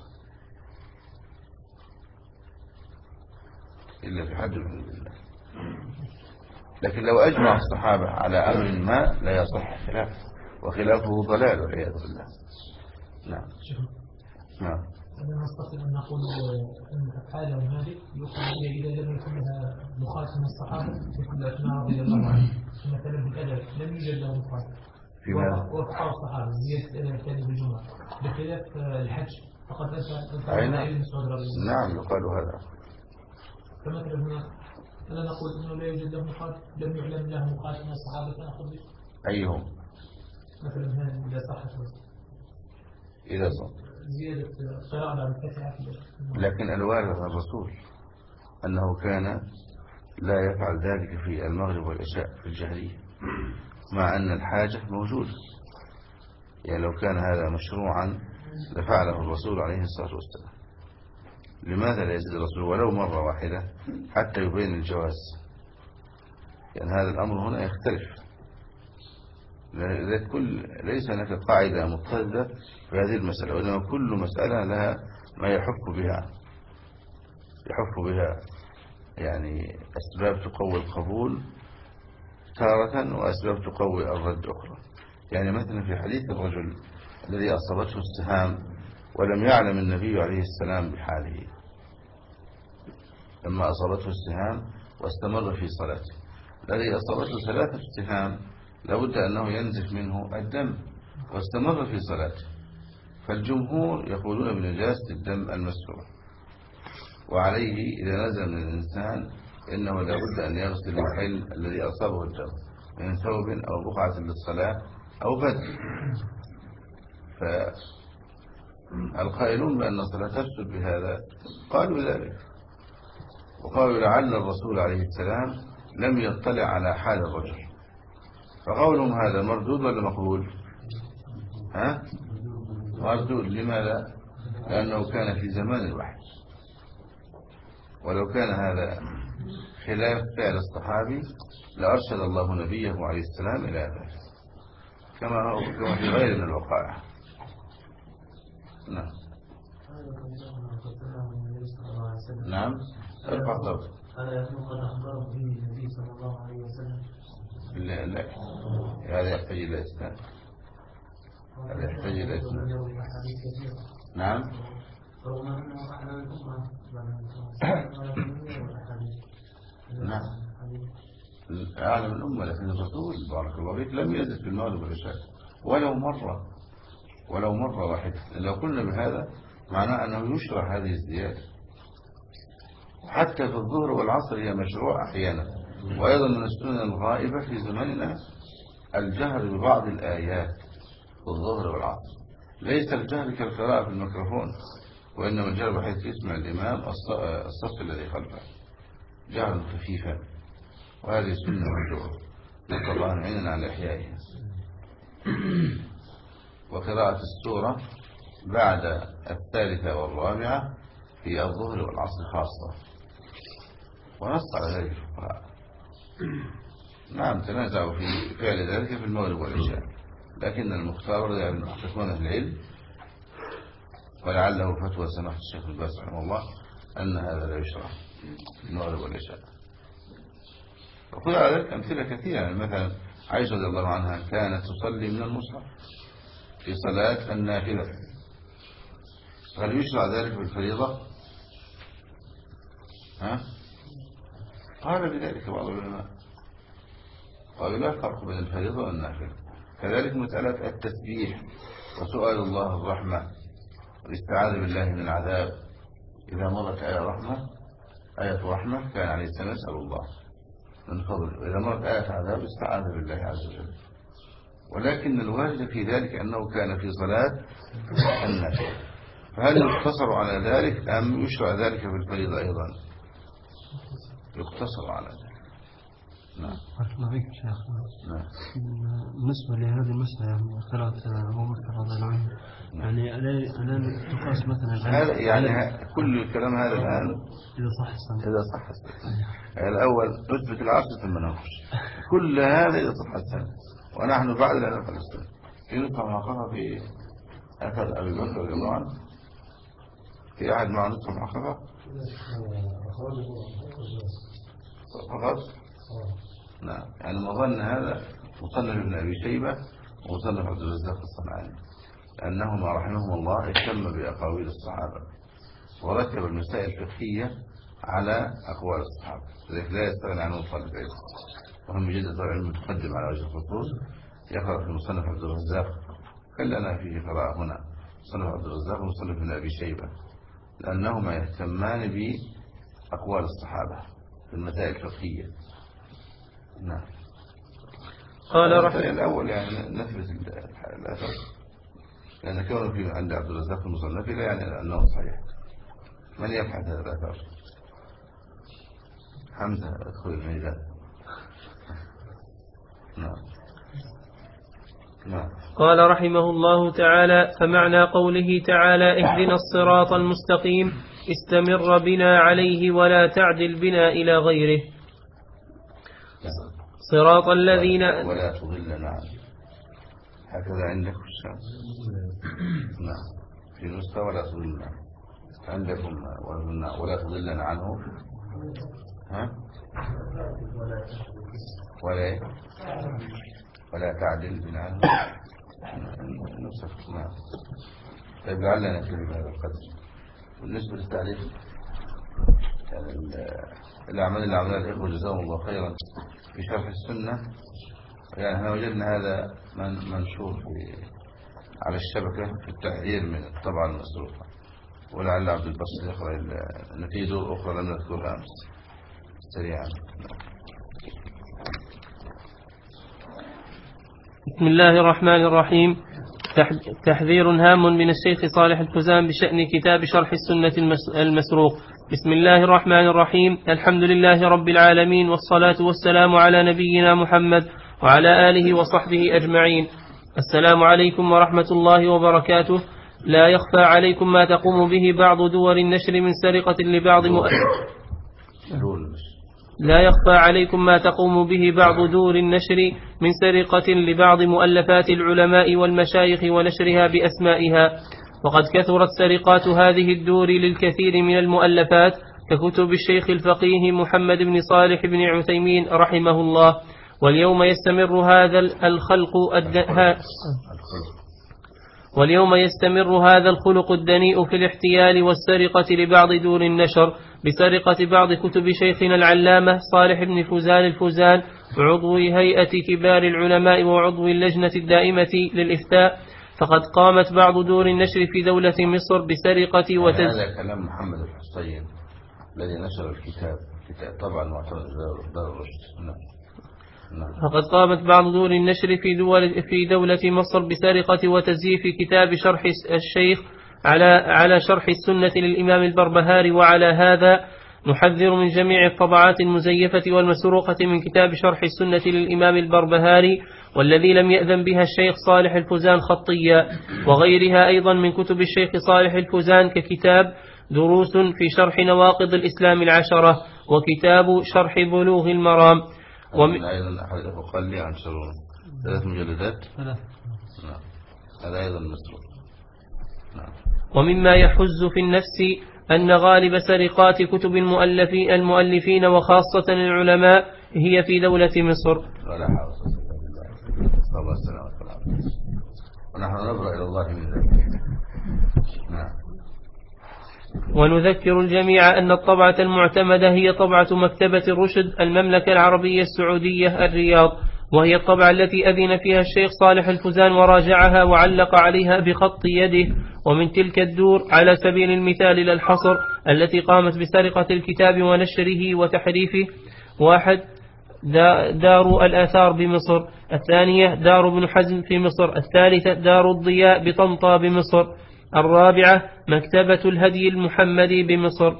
إلا في حد من الله. لكن لو أجمع الصحابة على أمر ما لا يصح خلافه، وخلافه ضلال والعياذ بالله. نعم نعم. أنا نستطيع أن نقول أن أفعالهم هذه يقال إذا لم يكن لها مخالف من الصحابة مثل عثمان رضي الله عنه مثلا بالأدب لم يوجد له مخالف وفقه الصحابة زيادة الأدب الثاني بالجمعة، بخلاف الحج فقد أنت أين مسعود رضي الله. نعم يقال هذا. فمثلا هنا أنا نقول أنه لا يوجد له مخالف، لم يعلم له مخالف من الصحابة فنأخذ به. أيهم؟ مثلا هنا إذا صحت إذا صح زيادة قراءة عن الفتحة. لكن الوارد عن الرسول أنه كان لا يفعل ذلك في المغرب والعشاء في الجهرية، مع أن الحاجة موجودة. يعني لو كان هذا مشروعا لفعله الرسول عليه الصلاة والسلام. لماذا لا يزيد الرسول ولو مرة واحدة حتى يبين الجواز؟ يعني هذا الأمر هنا يختلف. كل ليس هناك قاعدة مضطردة في هذه المسألة، وإنما كل مسألة لها ما يحف بها يحف بها يعني أسباب تقوي القبول تارة وأسباب تقوي الرد أخرى. يعني مثلا في حديث الرجل الذي أصابته السهام ولم يعلم النبي عليه السلام بحاله، لما أصابته السهام واستمر في صلاته، الذي أصابته ثلاثة سهام لابد أنه ينزف منه الدم واستمر في صلاته. فالجمهور يقولون بنجاسة الدم المسفوح، وعليه إذا نزل من الإنسان إنه لابد أن يغسل المحل الذي أصابه الدم من ثوب أو بقعة للصلاة أو بدل. فالقائلون بأن الصلاة تفسد بهذا قالوا ذلك، وقالوا لعل الرسول عليه السلام لم يطلع على حال الرجل. فقولهم هذا مردود ولا مقبول؟ ها؟ مردود. لماذا؟ لأنه كان في زمان الوحي، ولو كان هذا خلاف فعل الصحابي لأرشد الله نبيه عليه السلام إلى ذلك، كما هو كما في غير من الوقائع. نعم نعم. ارفع صوتك. ألا يكون قد أخبره به النبي صلى الله عليه وسلم؟ لا لا، هذا يحتاج إلى إسناد، هذا يحتاج إلى إسناد. نعم. نعم أعلم الأمة، لكن الرسول بارك الله فيك لم يزد في المغرب والعشاء ولو مرة ولو مرة واحدة. لو قلنا بهذا معناه أنه يشرع هذه الزيادة. حتى في الظهر والعصر هي مشروع أحيانا. وأيضا من السنن الغائبة في زماننا الجهر ببعض الآيات في الظهر والعصر، ليس الجهر كالقراءة في الميكروفون، وإنما الجهر بحيث يسمع الإمام الصف الذي خلفه جهرا خفيفا، وهذه سنة مشروعة نسأل الله أن يعيننا على إحيائها. وقراءة السورة بعد الثالثة والرابعة في الظهر والعصر خاصة، ونص على ذلك الفقهاء. نعم تنازعوا في فعل ذلك في المغرب والعشاء، لكن المختار يعني محققون العلم ولعله فتوى سماحة الشيخ الباز رحمه الله أن هذا لا يشرع المغرب والعشاء. وخذ على ذلك أمثلة كثيرة. يعني مثلا عائشة رضي الله عنها كانت تصلي من المصحف في صلاة النافلة، هل يشرع ذلك بالفريضة؟ ها؟ قال بذلك بعض العلماء، قالوا لا فرق بين الفريضة والنافلة. كذلك مسألة التسبيح وسؤال الله الرحمة والاستعاذة بالله من العذاب، إذا مرت آية رحمة آية رحمة كان عليه السلام يسأل الله من فضله، وإذا مرت آية عذاب استعاذ بالله عز وجل. ولكن الواجب في ذلك أنه كان في صلاة النافلة، فهل يقتصر على ذلك أم يشرع ذلك في الفريضة أيضا؟ يقتصر على ذلك. نعم. بارك الله فيك شيخ. نعم. بالنسبة لهذه المسألة قراءة أبو بكر رضي الله عنه، يعني ألا تقاس مثلا هذا يعني كل الكلام هذا الآن إذا صح السنة إذا صح السنة الأول نثبت العصر ثم ننقش كل هذا إذا صح السنة، ونحن بعد لا نفعل السنة. ينقى معقفة في أثر أبي بكر رضي الله عنه، في أحد مع نصف معقفة فقط. نعم. يعني مظن هذا مصنف ابن أبي شيبة ومصنف عبد الرزاق الصنعاني، لأنهما رحمهم الله اهتم بأقاويل الصحابة ورتب المسائل الفقهية على أقوال الصحابة، لذلك لا يستغني عنه طالب العلم. وهم جدا طالب علم متقدم على وجه الخصوص يقرأ في مصنف عبد الرزاق، خلنا فيه قراءة هنا مصنف عبد الرزاق ومصنف ابن أبي شيبة، لأنهما يهتمان بأقوال الصحابة في المسائل الفقهية. نعم. قال رحمه الأول يعني نثبت الأثر، لأن كونه في عند عبد الرزاق المصنف لا يعني أنه صحيح. من يبحث هذا الأثر؟ حمزة ادخل الميدان. نعم. نعم. قال رحمه الله تعالى: فمعنى قوله تعالى اهدنا الصراط المستقيم استمر بنا عليه ولا تعدل بنا إلى غيره، صراط الذين ولا تضلنا عنه، هكذا عندك في الشام. نعم. في نسخة ولا تضلنا عندكم ولا تضلنا عنه. ها؟ ولا ولا تعدل بنا عنه نسخ. نعم. طيب لعلنا نكتب بهذا القدر. بالنسبة للتعريف يعني الأعمال اللي عملها الإخوة جزاهم الله خيرا في شرح السنة، يعني احنا وجدنا هذا من منشور في على الشبكة في التحذير من الطبعة المسروقة، ولعل عبد الباسط يقرأ أن في دور أخرى لم نذكرها أمس سريعا. بسم الله الرحمن الرحيم. تحذير هام من الشيخ صالح الفوزان بشأن كتاب شرح السنة المسروق. بسم الله الرحمن الرحيم. الحمد لله رب العالمين، والصلاة والسلام على نبينا محمد وعلى آله وصحبه أجمعين. السلام عليكم ورحمة الله وبركاته. لا يخفى عليكم ما تقوم به بعض دور النشر من سرقة لبعض مؤلفات لا يخفى عليكم ما تقوم به بعض دور النشر من سرقة لبعض مؤلفات العلماء والمشايخ ونشرها بأسمائها، وقد كثرت سرقات هذه الدور للكثير من المؤلفات ككتب الشيخ الفقيه محمد بن صالح بن عثيمين رحمه الله. واليوم يستمر هذا الخلق الد... واليوم يستمر هذا الخلق الدنيء في الاحتيال والسرقة لبعض دور النشر بسرقة بعض كتب شيخنا العلامة صالح بن فوزان الفوزان عضو هيئة كبار العلماء وعضو اللجنة الدائمة للإفتاء. فقد قامت بعض دور النشر في دولة مصر بسرقة وتز... هذا كلام محمد الحسين الذي نشر الكتاب طبعا معتمد دار الرشد. نعم. فقد قامت بعض دور النشر في, دول في دولة مصر بسرقة وتزييف كتاب شرح الشيخ على على شرح السنة للإمام البربهاري. وعلى هذا نحذر من جميع الطبعات المزيفة والمسروقة من كتاب شرح السنة للإمام البربهاري والذي لم يأذن بها الشيخ صالح الفوزان خطيا، وغيرها أيضا من كتب الشيخ صالح الفوزان ككتاب دروس في شرح نواقض الإسلام العشرة وكتاب شرح بلوغ المرام. ومن أيضا أحد الأخوة قال لي عن شرون ثلاث مجلدات. نعم. هذا أيضا مسروق. نعم. ومما يحز في النفس أن غالب سرقات كتب المؤلفين, المؤلفين وخاصة العلماء هي في دولة مصر. ولا حول ولا قوة إلا بالله. ونحن نبرأ إلى الله من ذلك. نعم. ونذكر الجميع أن الطبعة المعتمدة هي طبعة مكتبة الرشد المملكة العربية السعودية الرياض، وهي الطبعة التي أذن فيها الشيخ صالح الفوزان وراجعها وعلق عليها بخط يده. ومن تلك الدور على سبيل المثال للحصر التي قامت بسرقة الكتاب ونشره وتحريفه: واحد دار الآثار بمصر، الثانية دار ابن حزم في مصر، الثالثة دار الضياء بطنطا بمصر، الرابعة مكتبة الهدي المحمدي بمصر،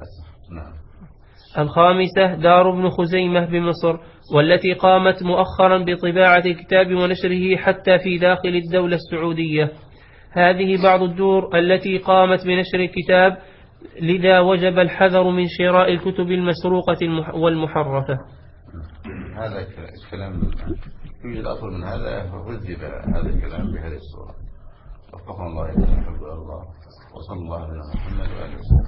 الخامسة دار ابن خزيمة بمصر، والتي قامت مؤخرا بطباعة الكتاب ونشره حتى في داخل الدولة السعودية. هذه بعض الدور التي قامت بنشر الكتاب، لذا وجب الحذر من شراء الكتب المسروقة والمحرفة. هذا الكلام يوجد أطول من هذا، فهذب هذا الكلام بهذه الصورة. وفقنا الله يتحب الله، وصلى الله على محمد وآله وسلم.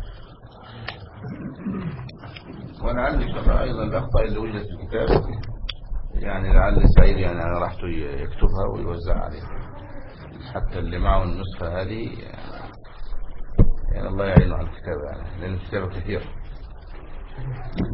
ولعل أيضا الأخطاء اللي وجدت في الكتاب، يعني لعل سعيد يعني أنا راح يكتبها ويوزع عليها، حتى اللي معه النسخة هذه يعني الله يعينه على الكتابة، يعني لأن الكتابة كثير.